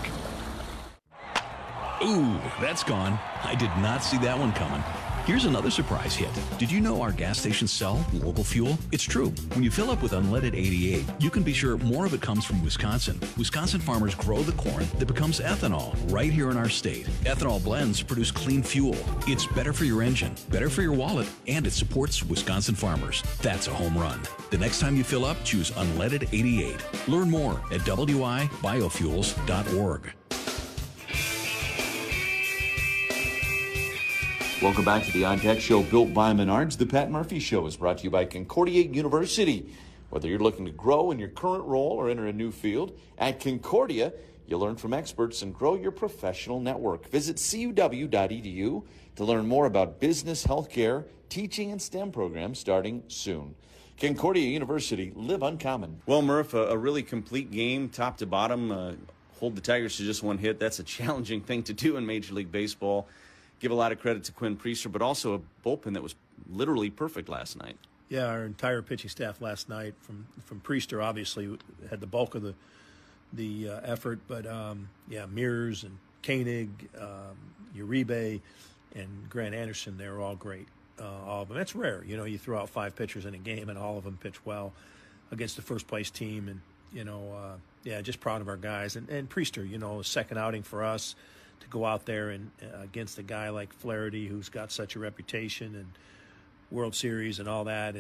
Ooh, that's gone. I did not see that one coming. Here's another surprise hit. Did you know our gas stations sell local fuel? It's true. When you fill up with unleaded eighty-eight, you can be sure more of it comes from Wisconsin. Wisconsin farmers grow the corn that becomes ethanol right here in our state. Ethanol blends produce clean fuel. It's better for your engine, better for your wallet, and it supports Wisconsin farmers. That's a home run. The next time you fill up, choose unleaded eighty-eight. Learn more at w i biofuels dot org. Welcome back to the On Deck Show, built by Menards. The Pat Murphy Show is brought to you by Concordia University. Whether you're looking to grow in your current role or enter a new field, at Concordia, you'll learn from experts and grow your professional network. Visit c u w dot e d u to learn more about business, healthcare, teaching, and STEM programs starting soon. Concordia University, live uncommon. Well, Murph, a, a really complete game, top to bottom. Uh, hold the Tigers to just one hit. That's a challenging thing to do in Major League Baseball. Give a lot of credit to Quinn Priester, but also a bullpen that was literally perfect last night. Yeah, our entire pitching staff last night, from from Priester, obviously had the bulk of the the uh, effort, but um, yeah, Mears and Koenig, um, Uribe, and Grant Anderson, they were all great. Uh, all of them. That's rare, you know. You throw out five pitchers in a game, and all of them pitch well against the first place team, and you know, uh, yeah, just proud of our guys. And and Priester, you know, a second outing for us. To go out there and uh, against a guy like Flaherty, who's got such a reputation and World Series and all that, and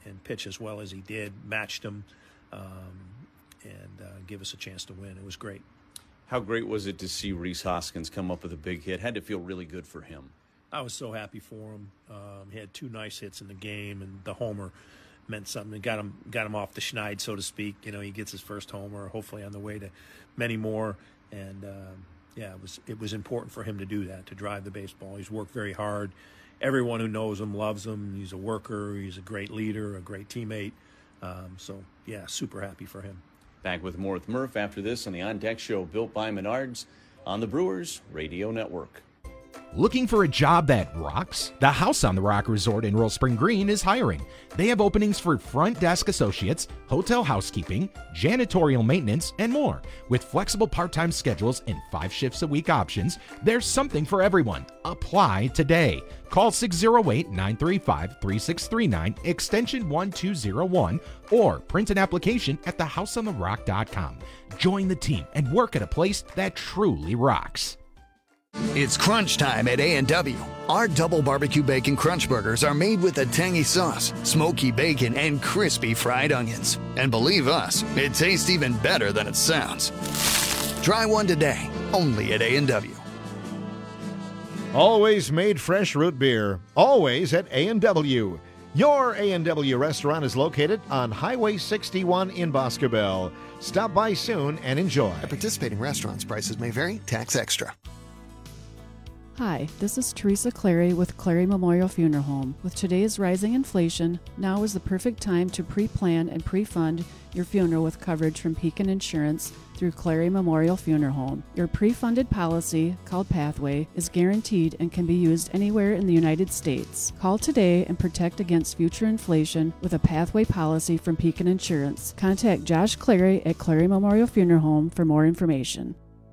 and pitch as well as he did, matched him, um, and uh, give us a chance to win. It was great. How great was it to see Rhys Hoskins come up with a big hit? Had to feel really good for him. I was so happy for him. Um, he had two nice hits in the game, and the homer meant something. It got him got him off the schneid, so to speak. You know, he gets his first homer, hopefully on the way to many more. And um, yeah, it was it was important for him to do that, to drive the baseball. He's worked very hard. Everyone who knows him loves him. He's a worker. He's a great leader, a great teammate. Um, so yeah, super happy for him. Back with more with Murph after this on the On Deck Show, built by Menards on the Brewers Radio Network. Looking for a job that rocks? The House on the Rock Resort in Royal Spring Green is hiring. They have openings for front desk associates, hotel housekeeping, janitorial maintenance, and more. With flexible part-time schedules and five shifts a week options, there's something for everyone. Apply today. Call six oh eight, nine three five, three six three nine, extension one two oh one, or print an application at the house on the rock dot com. Join the team and work at a place that truly rocks. It's crunch time at A and W. Our double barbecue bacon crunch burgers are made with a tangy sauce, smoky bacon, and crispy fried onions. And believe us, it tastes even better than it sounds. Try one today, only at A and W. Always made fresh root beer, always at A and W. Your A and W restaurant is located on Highway sixty-one in Boscobel. Stop by soon and enjoy. At participating restaurants, prices may vary, tax extra. Hi, this is Teresa Clary with Clary Memorial Funeral Home. With today's rising inflation, now is the perfect time to pre-plan and pre-fund your funeral with coverage from Pekin Insurance through Clary Memorial Funeral Home. Your pre-funded policy, called Pathway, is guaranteed and can be used anywhere in the United States. Call today and protect against future inflation with a Pathway policy from Pekin Insurance. Contact Josh Clary at Clary Memorial Funeral Home for more information.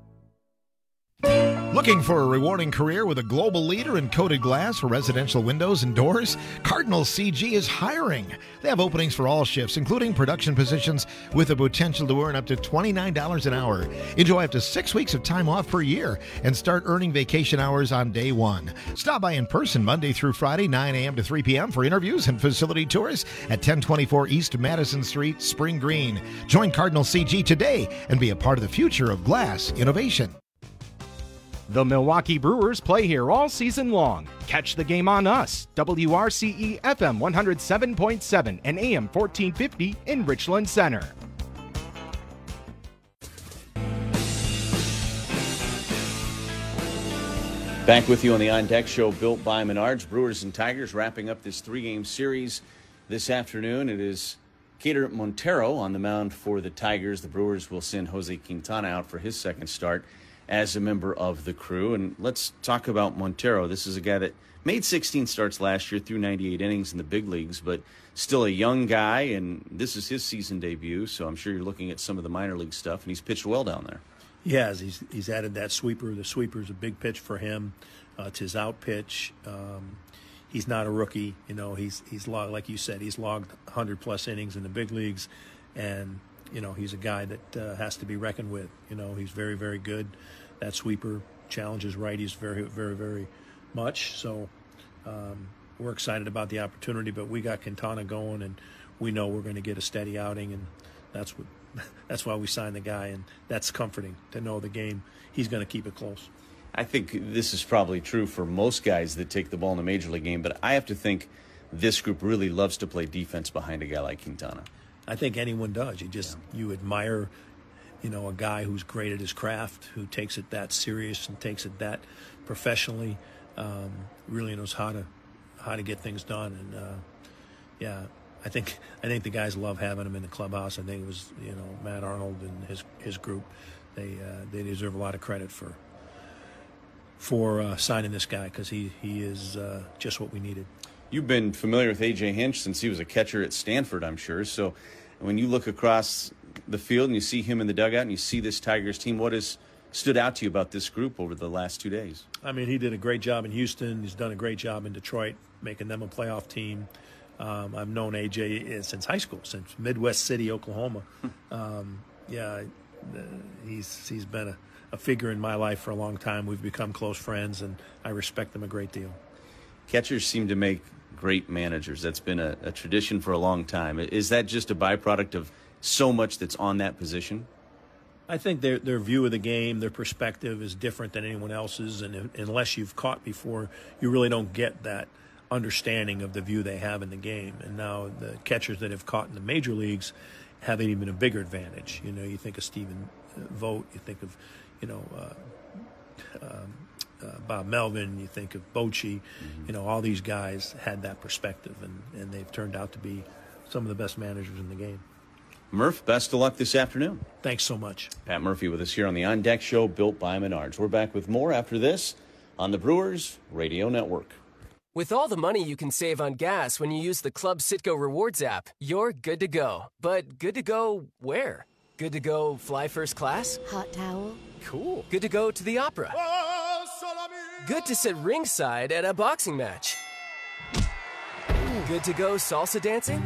Looking for a rewarding career with a global leader in coated glass for residential windows and doors? Cardinal C G is hiring. They have openings for all shifts, including production positions with the potential to earn up to twenty-nine dollars an hour. Enjoy up to six weeks of time off per year and start earning vacation hours on day one. Stop by in person Monday through Friday, nine a.m. to three p.m. for interviews and facility tours at ten twenty-four East Madison Street, Spring Green. Join Cardinal C G today and be a part of the future of glass innovation. The Milwaukee Brewers play here all season long. Catch the game on us, W R C E F M one oh seven point seven and A M fourteen fifty in Richland Center. Back with you on the On Deck Show, built by Menards. Brewers and Tigers wrapping up this three-game series this afternoon. It is Kader Montero on the mound for the Tigers. The Brewers will send Jose Quintana out for his second start as a member of the crew. And let's talk about Montero. This is a guy that made sixteen starts last year through ninety-eight innings in the big leagues, but still a young guy, and this is his season debut, so I'm sure you're looking at some of the minor league stuff, and he's pitched well down there. He has. He's, he's added that sweeper. The sweeper is a big pitch for him. Uh, it's his out pitch. Um, he's not a rookie. You know, he's, he's logged, like you said, he's logged one hundred plus innings in the big leagues, and you know, he's a guy that uh, has to be reckoned with. You know, he's very, very good. That sweeper challenges righties very, very, very much. So um, we're excited about the opportunity, but we got Quintana going, and we know we're going to get a steady outing, and that's what that's why we signed the guy, and that's comforting to know the game. He's going to keep it close. I think this is probably true for most guys that take the ball in a major league game, but I have to think this group really loves to play defense behind a guy like Quintana. I think anyone does. You just yeah. you admire, you know, a guy who's great at his craft, who takes it that serious and takes it that professionally. Um, really knows how to how to get things done, and uh, yeah, I think I think the guys love having him in the clubhouse. I think it was you know Matt Arnold and his his group. They uh, they deserve a lot of credit for for uh, signing this guy, because he he is uh, just what we needed. You've been familiar with A J Hinch since he was a catcher at Stanford, I'm sure. So when you look across the field and you see him in the dugout and you see this Tigers team, what has stood out to you about this group over the last two days? I mean, he did a great job in Houston. He's done a great job in Detroit, making them a playoff team. Um, I've known A J since high school, since Midwest City, Oklahoma. um, yeah, uh, he's he's been a, a figure in my life for a long time. We've become close friends, and I respect him a great deal. catchers seem to make great managers. That's been a, a tradition for a long time. Is that just a byproduct of so much that's on that position? I think their their view of the game, their perspective is different than anyone else's, and if, unless you've caught before, you really don't get that understanding of the view they have in the game. And now the catchers that have caught in the major leagues have an even a bigger advantage. You know, you think of Stephen Vogt, you think of, you know, uh, um, uh, Bob Melvin, you think of Bochy. Mm-hmm. You know, all these guys had that perspective, and, and they've turned out to be some of the best managers in the game. Murph, best of luck this afternoon. Thanks so much. Pat Murphy with us here on the On Deck Show, built by Menards. We're back with more after this on the Brewers Radio Network. With all the money you can save on gas when you use the Club Citgo Rewards app, you're good to go. But good to go where? Good to go fly first class? Hot towel? Cool. Good to go to the opera? Good to sit ringside at a boxing match? Good to go salsa dancing?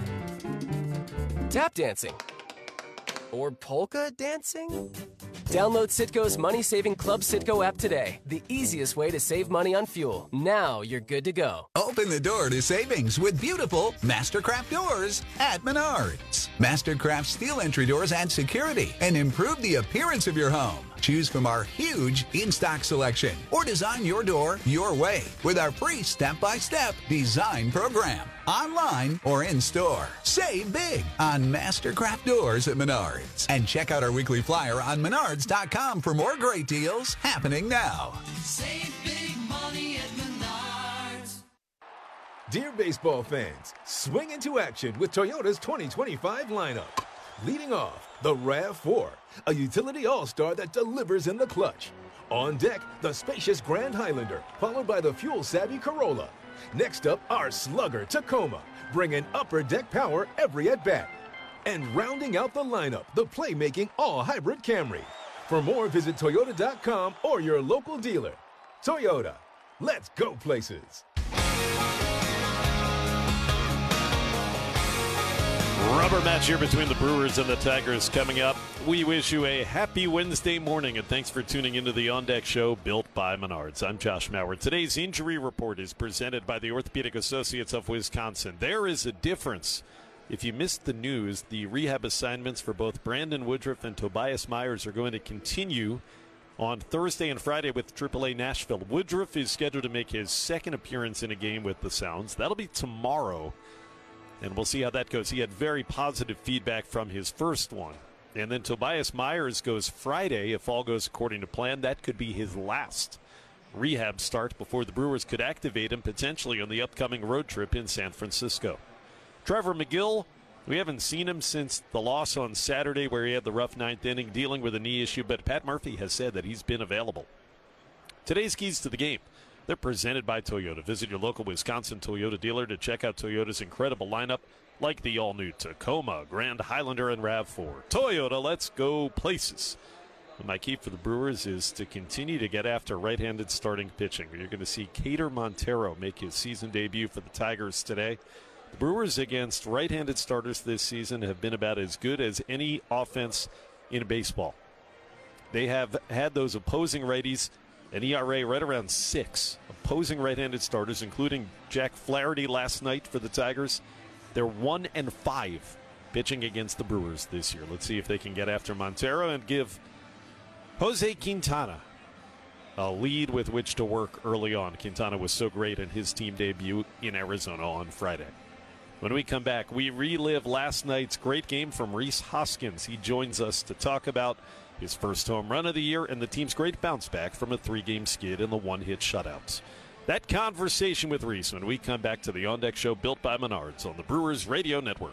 Tap dancing? Or polka dancing? Download Citgo's money-saving Club Citgo app today. The easiest way to save money on fuel. Now you're good to go. Open the door to savings with beautiful Mastercraft doors at Menards. Mastercraft steel entry doors add security and improve the appearance of your home. Choose from our huge in-stock selection or design your door your way with our free step-by-step design program, online or in-store. Save big on Mastercraft doors at Menards. And check out our weekly flyer on menards dot com for more great deals happening now. Save big money at Menards. Dear baseball fans, swing into action with Toyota's twenty twenty-five lineup. Leading off, the RAV four, a utility all-star that delivers in the clutch. On deck, the spacious Grand Highlander, followed by the fuel-savvy Corolla. Next up, our slugger Tacoma, bringing upper deck power every at-bat. And rounding out the lineup, the playmaking all-hybrid Camry. For more, visit Toyota dot com or your local dealer. Toyota, let's go places. Rubber match here between the Brewers and the Tigers coming up. We wish you a happy Wednesday morning, and thanks for tuning into the On Deck Show, built by Menards. I'm Josh Mauer. Today's injury report is presented by the Orthopedic Associates of Wisconsin. There is a difference. If you missed the news, the rehab assignments for both Brandon Woodruff and Tobias Myers are going to continue on Thursday and Friday with triple A Nashville. Woodruff is scheduled to make his second appearance in a game with the Sounds. That'll be tomorrow. And we'll see how that goes. He had very positive feedback from his first one. And then Tobias Myers goes Friday. If all goes according to plan, that could be his last rehab start before the Brewers could activate him potentially on the upcoming road trip in San Francisco. Trevor McGill, we haven't seen him since the loss on Saturday where he had the rough ninth inning dealing with a knee issue, but Pat Murphy has said that he's been available. Today's keys to the game. They're presented by Toyota. Visit your local Wisconsin Toyota dealer to check out Toyota's incredible lineup, like the all-new Tacoma, Grand Highlander, and RAV four. Toyota, let's go places. And my key for the Brewers is to continue to get after right-handed starting pitching. You're going to see Kader Montero make his season debut for the Tigers today. The Brewers against right-handed starters this season have been about as good as any offense in baseball. They have had those opposing righties an E R A right around six. Opposing right-handed starters, including Jack Flaherty last night for the Tigers. They're one and five pitching against the Brewers this year. Let's see if they can get after Montero and give Jose Quintana a lead with which to work early on. Quintana was so great in his team debut in Arizona on Friday. When we come back, we relive last night's great game from Rhys Hoskins. He joins us to talk about his first home run of the year and the team's great bounce back from a three-game skid and the one-hit shutouts. That conversation with Rhys when we come back to the On Deck Show, built by Menards on the Brewers Radio Network.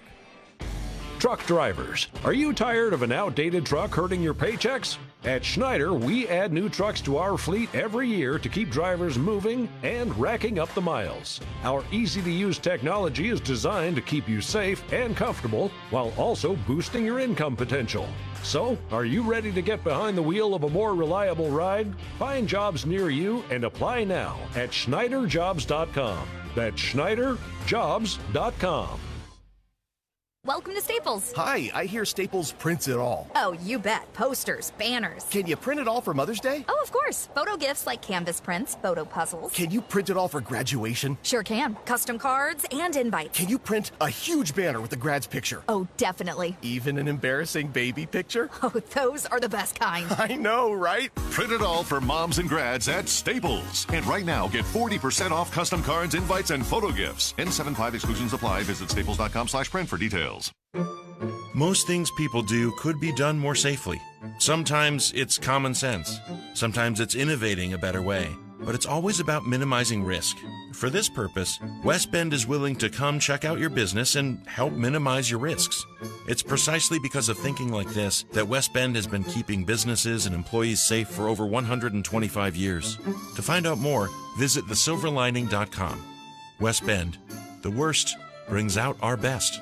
Truck drivers, are you tired of an outdated truck hurting your paychecks? At Schneider, we add new trucks to our fleet every year to keep drivers moving and racking up the miles. Our easy-to-use technology is designed to keep you safe and comfortable while also boosting your income potential. So, are you ready to get behind the wheel of a more reliable ride? Find jobs near you and apply now at Schneider Jobs dot com. That's Schneider Jobs dot com. Welcome to Staples. Hi, I hear Staples prints it all. Oh, you bet. Posters, banners. Can you print it all for Mother's Day? Oh, of course. Photo gifts like canvas prints, photo puzzles. Can you print it all for graduation? Sure can. Custom cards and invites. Can you print a huge banner with the grad's picture? Oh, definitely. Even an embarrassing baby picture? Oh, those are the best kind. I know, right? Print it all for moms and grads at Staples. And right now, get forty percent off custom cards, invites, and photo gifts. N seventy-five exclusions apply. Visit staples.com slash print for details. Most things people do could be done more safely. Sometimes it's common sense. Sometimes it's innovating a better way. But it's always about minimizing risk. For this purpose, West Bend is willing to come check out your business and help minimize your risks. It's precisely because of thinking like this that West Bend has been keeping businesses and employees safe for over one hundred twenty-five years. To find out more, visit the silver lining dot com. West Bend, the worst brings out our best.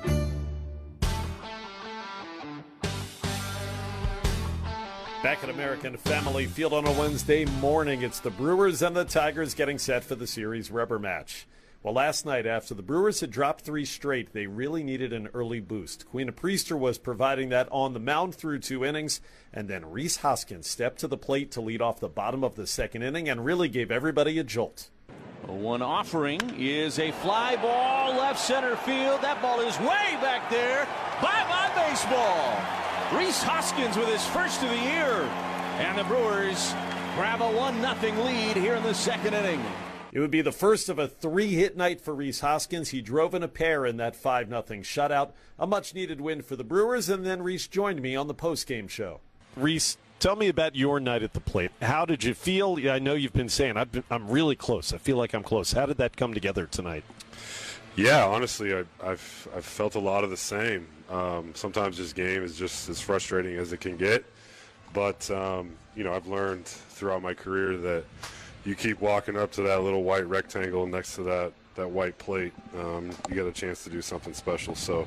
Back at American Family Field on a Wednesday morning, it's the Brewers and the Tigers getting set for the series rubber match. Well, last night, after the Brewers had dropped three straight, they really needed an early boost. Queen Priester was providing that on the mound through two innings, and then Rhys Hoskins stepped to the plate to lead off the bottom of the second inning and really gave everybody a jolt. One offering is a fly ball left center field. That ball is way back there. Bye-bye baseball. Rhys Hoskins with his first of the year. And the Brewers grab a one nothing lead here in the second inning. It would be the first of a three-hit night for Rhys Hoskins. He drove in a pair in that five nothing shutout. A much-needed win for the Brewers, and then Rhys joined me on the post-game show. Rhys, tell me about your night at the plate. How did you feel? I know you've been saying, I've been, I'm really close. I feel like I'm close. How did that come together tonight? Yeah, honestly, I, I've I've felt a lot of the same. Um, sometimes this game is just as frustrating as it can get. But, um, you know, I've learned throughout my career that you keep walking up to that little white rectangle next to that, that white plate, um, you get a chance to do something special. So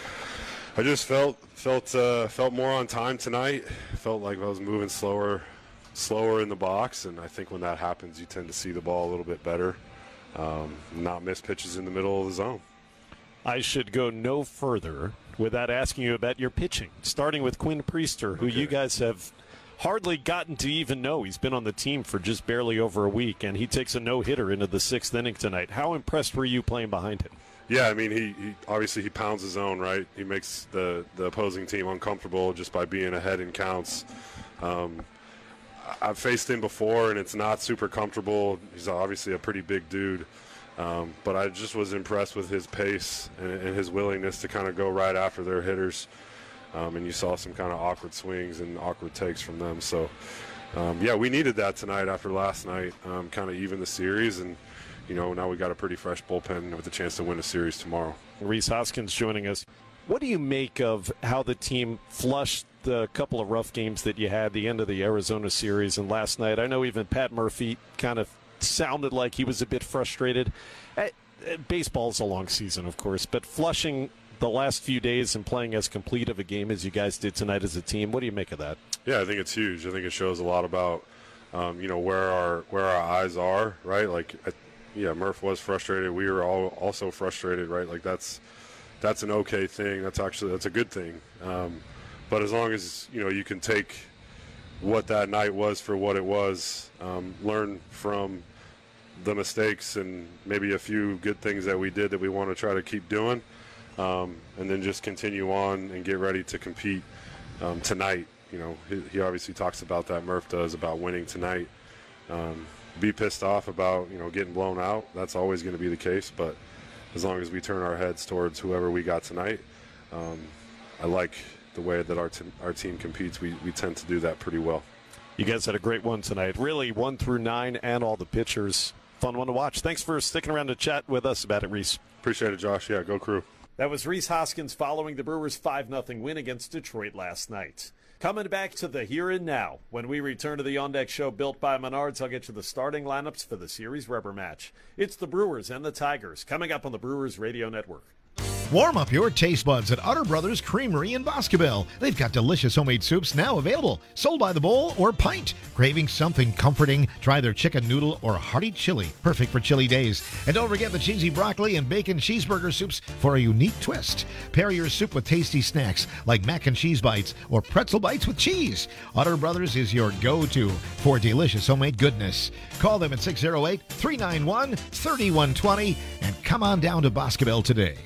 I just felt felt uh, felt more on time tonight. Felt like I was moving slower, slower in the box, and I think when that happens, you tend to see the ball a little bit better, um, not miss pitches in the middle of the zone. I should go no further without asking you about your pitching, starting with Quinn Priester, who okay. you guys have hardly gotten to even know. He's been on the team for just barely over a week, and he takes a no-hitter into the sixth inning tonight. How impressed were you playing behind him? Yeah, I mean, he, he obviously he pounds his own, right? He makes the, the opposing team uncomfortable just by being ahead in counts. Um, I've faced him before, and it's not super comfortable. He's obviously a pretty big dude. Um, but I just was impressed with his pace and, and his willingness to kind of go right after their hitters. Um, and you saw some kind of awkward swings and awkward takes from them. So, um, yeah, we needed that tonight after last night, um, kind of even the series. And, you know, now we got a pretty fresh bullpen with a chance to win a series tomorrow. Rhys Hoskins joining us. What do you make of how the team flushed the couple of rough games that you had, the end of the Arizona series and last night? I know even Pat Murphy kind of sounded like he was a bit frustrated. Baseball's a long season, of course, but flushing the last few days and playing as complete of a game as you guys did tonight as a team, what do you make of that? Yeah, I think it's huge. I think it shows a lot about, um, you know, where our where our eyes are, right? Like, yeah, Murph was frustrated. We were all also frustrated, right? Like, that's that's an okay thing. That's actually that's a good thing. Um, but as long as, you know, you can take what that night was for what it was, um, learn from the mistakes and maybe a few good things that we did that we want to try to keep doing, um, and then just continue on and get ready to compete um, tonight. You know, he, he obviously talks about that, Murph does, about winning tonight. Um, be pissed off about, you know, getting blown out. That's always going to be the case, but as long as we turn our heads towards whoever we got tonight, um, I like the way that our, t- our team competes. We, we tend to do that pretty well. You guys had a great one tonight. Really, one through nine and all the pitchers. Fun one to watch. Thanks for sticking around to chat with us about it, Rhys. Appreciate it, Josh. Yeah, go Crew. That was Rhys Hoskins following the Brewers' five nothing win against Detroit last night. Coming back to the here and now. When we return to the On Deck Show built by Menards, I'll get you the starting lineups for the series rubber match. It's the Brewers and the Tigers coming up on the Brewers Radio Network. Warm up your taste buds at Utter Brothers Creamery in Boscobel. They've got delicious homemade soups now available, sold by the bowl or pint. Craving something comforting? Try their chicken noodle or hearty chili, perfect for chilly days. And don't forget the cheesy broccoli and bacon cheeseburger soups for a unique twist. Pair your soup with tasty snacks like mac and cheese bites or pretzel bites with cheese. Utter Brothers is your go-to for delicious homemade goodness. Call them at six oh eight, three nine one, three one two zero and come on down to Boscobel today.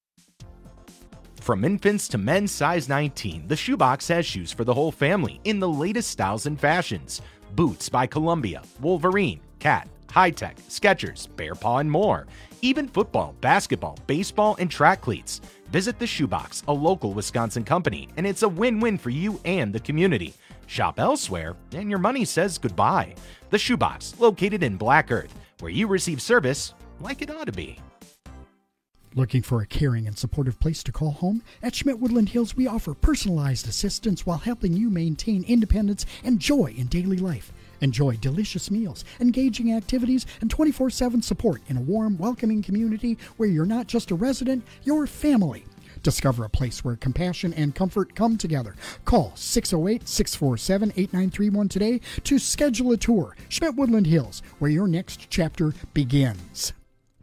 From infants to men's size nineteen, the Shoebox has shoes for the whole family in the latest styles and fashions. Boots by Columbia, Wolverine, Cat, High Tech, Skechers, Bear Paw, and more. Even football, basketball, baseball, and track cleats. Visit the Shoebox, a local Wisconsin company, and it's a win-win for you and the community. Shop elsewhere, and your money says goodbye. The Shoebox, located in Black Earth, where you receive service like it ought to be. Looking for a caring and supportive place to call home? At Schmidt Woodland Hills, we offer personalized assistance while helping you maintain independence and joy in daily life. Enjoy delicious meals, engaging activities, and twenty-four seven support in a warm, welcoming community where you're not just a resident, you're family. Discover a place where compassion and comfort come together. Call six oh eight, six four seven, eight nine three one today to schedule a tour. Schmidt Woodland Hills, where your next chapter begins.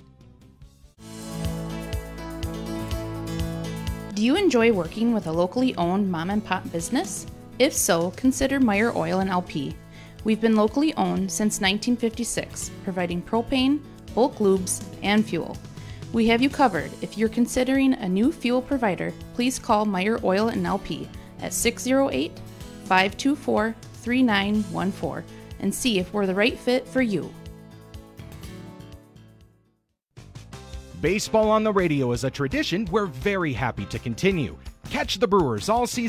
Do you enjoy working with a locally owned mom and pop business? If so, consider Meyer Oil and L P. We've been locally owned since nineteen fifty-six, providing propane, bulk lubes, and fuel. We have you covered. If you're considering a new fuel provider, please call Meyer Oil and L P at six oh eight, five two four, three nine one four and see if we're the right fit for you. Baseball on the radio is a tradition we're very happy to continue. Catch the Brewers all season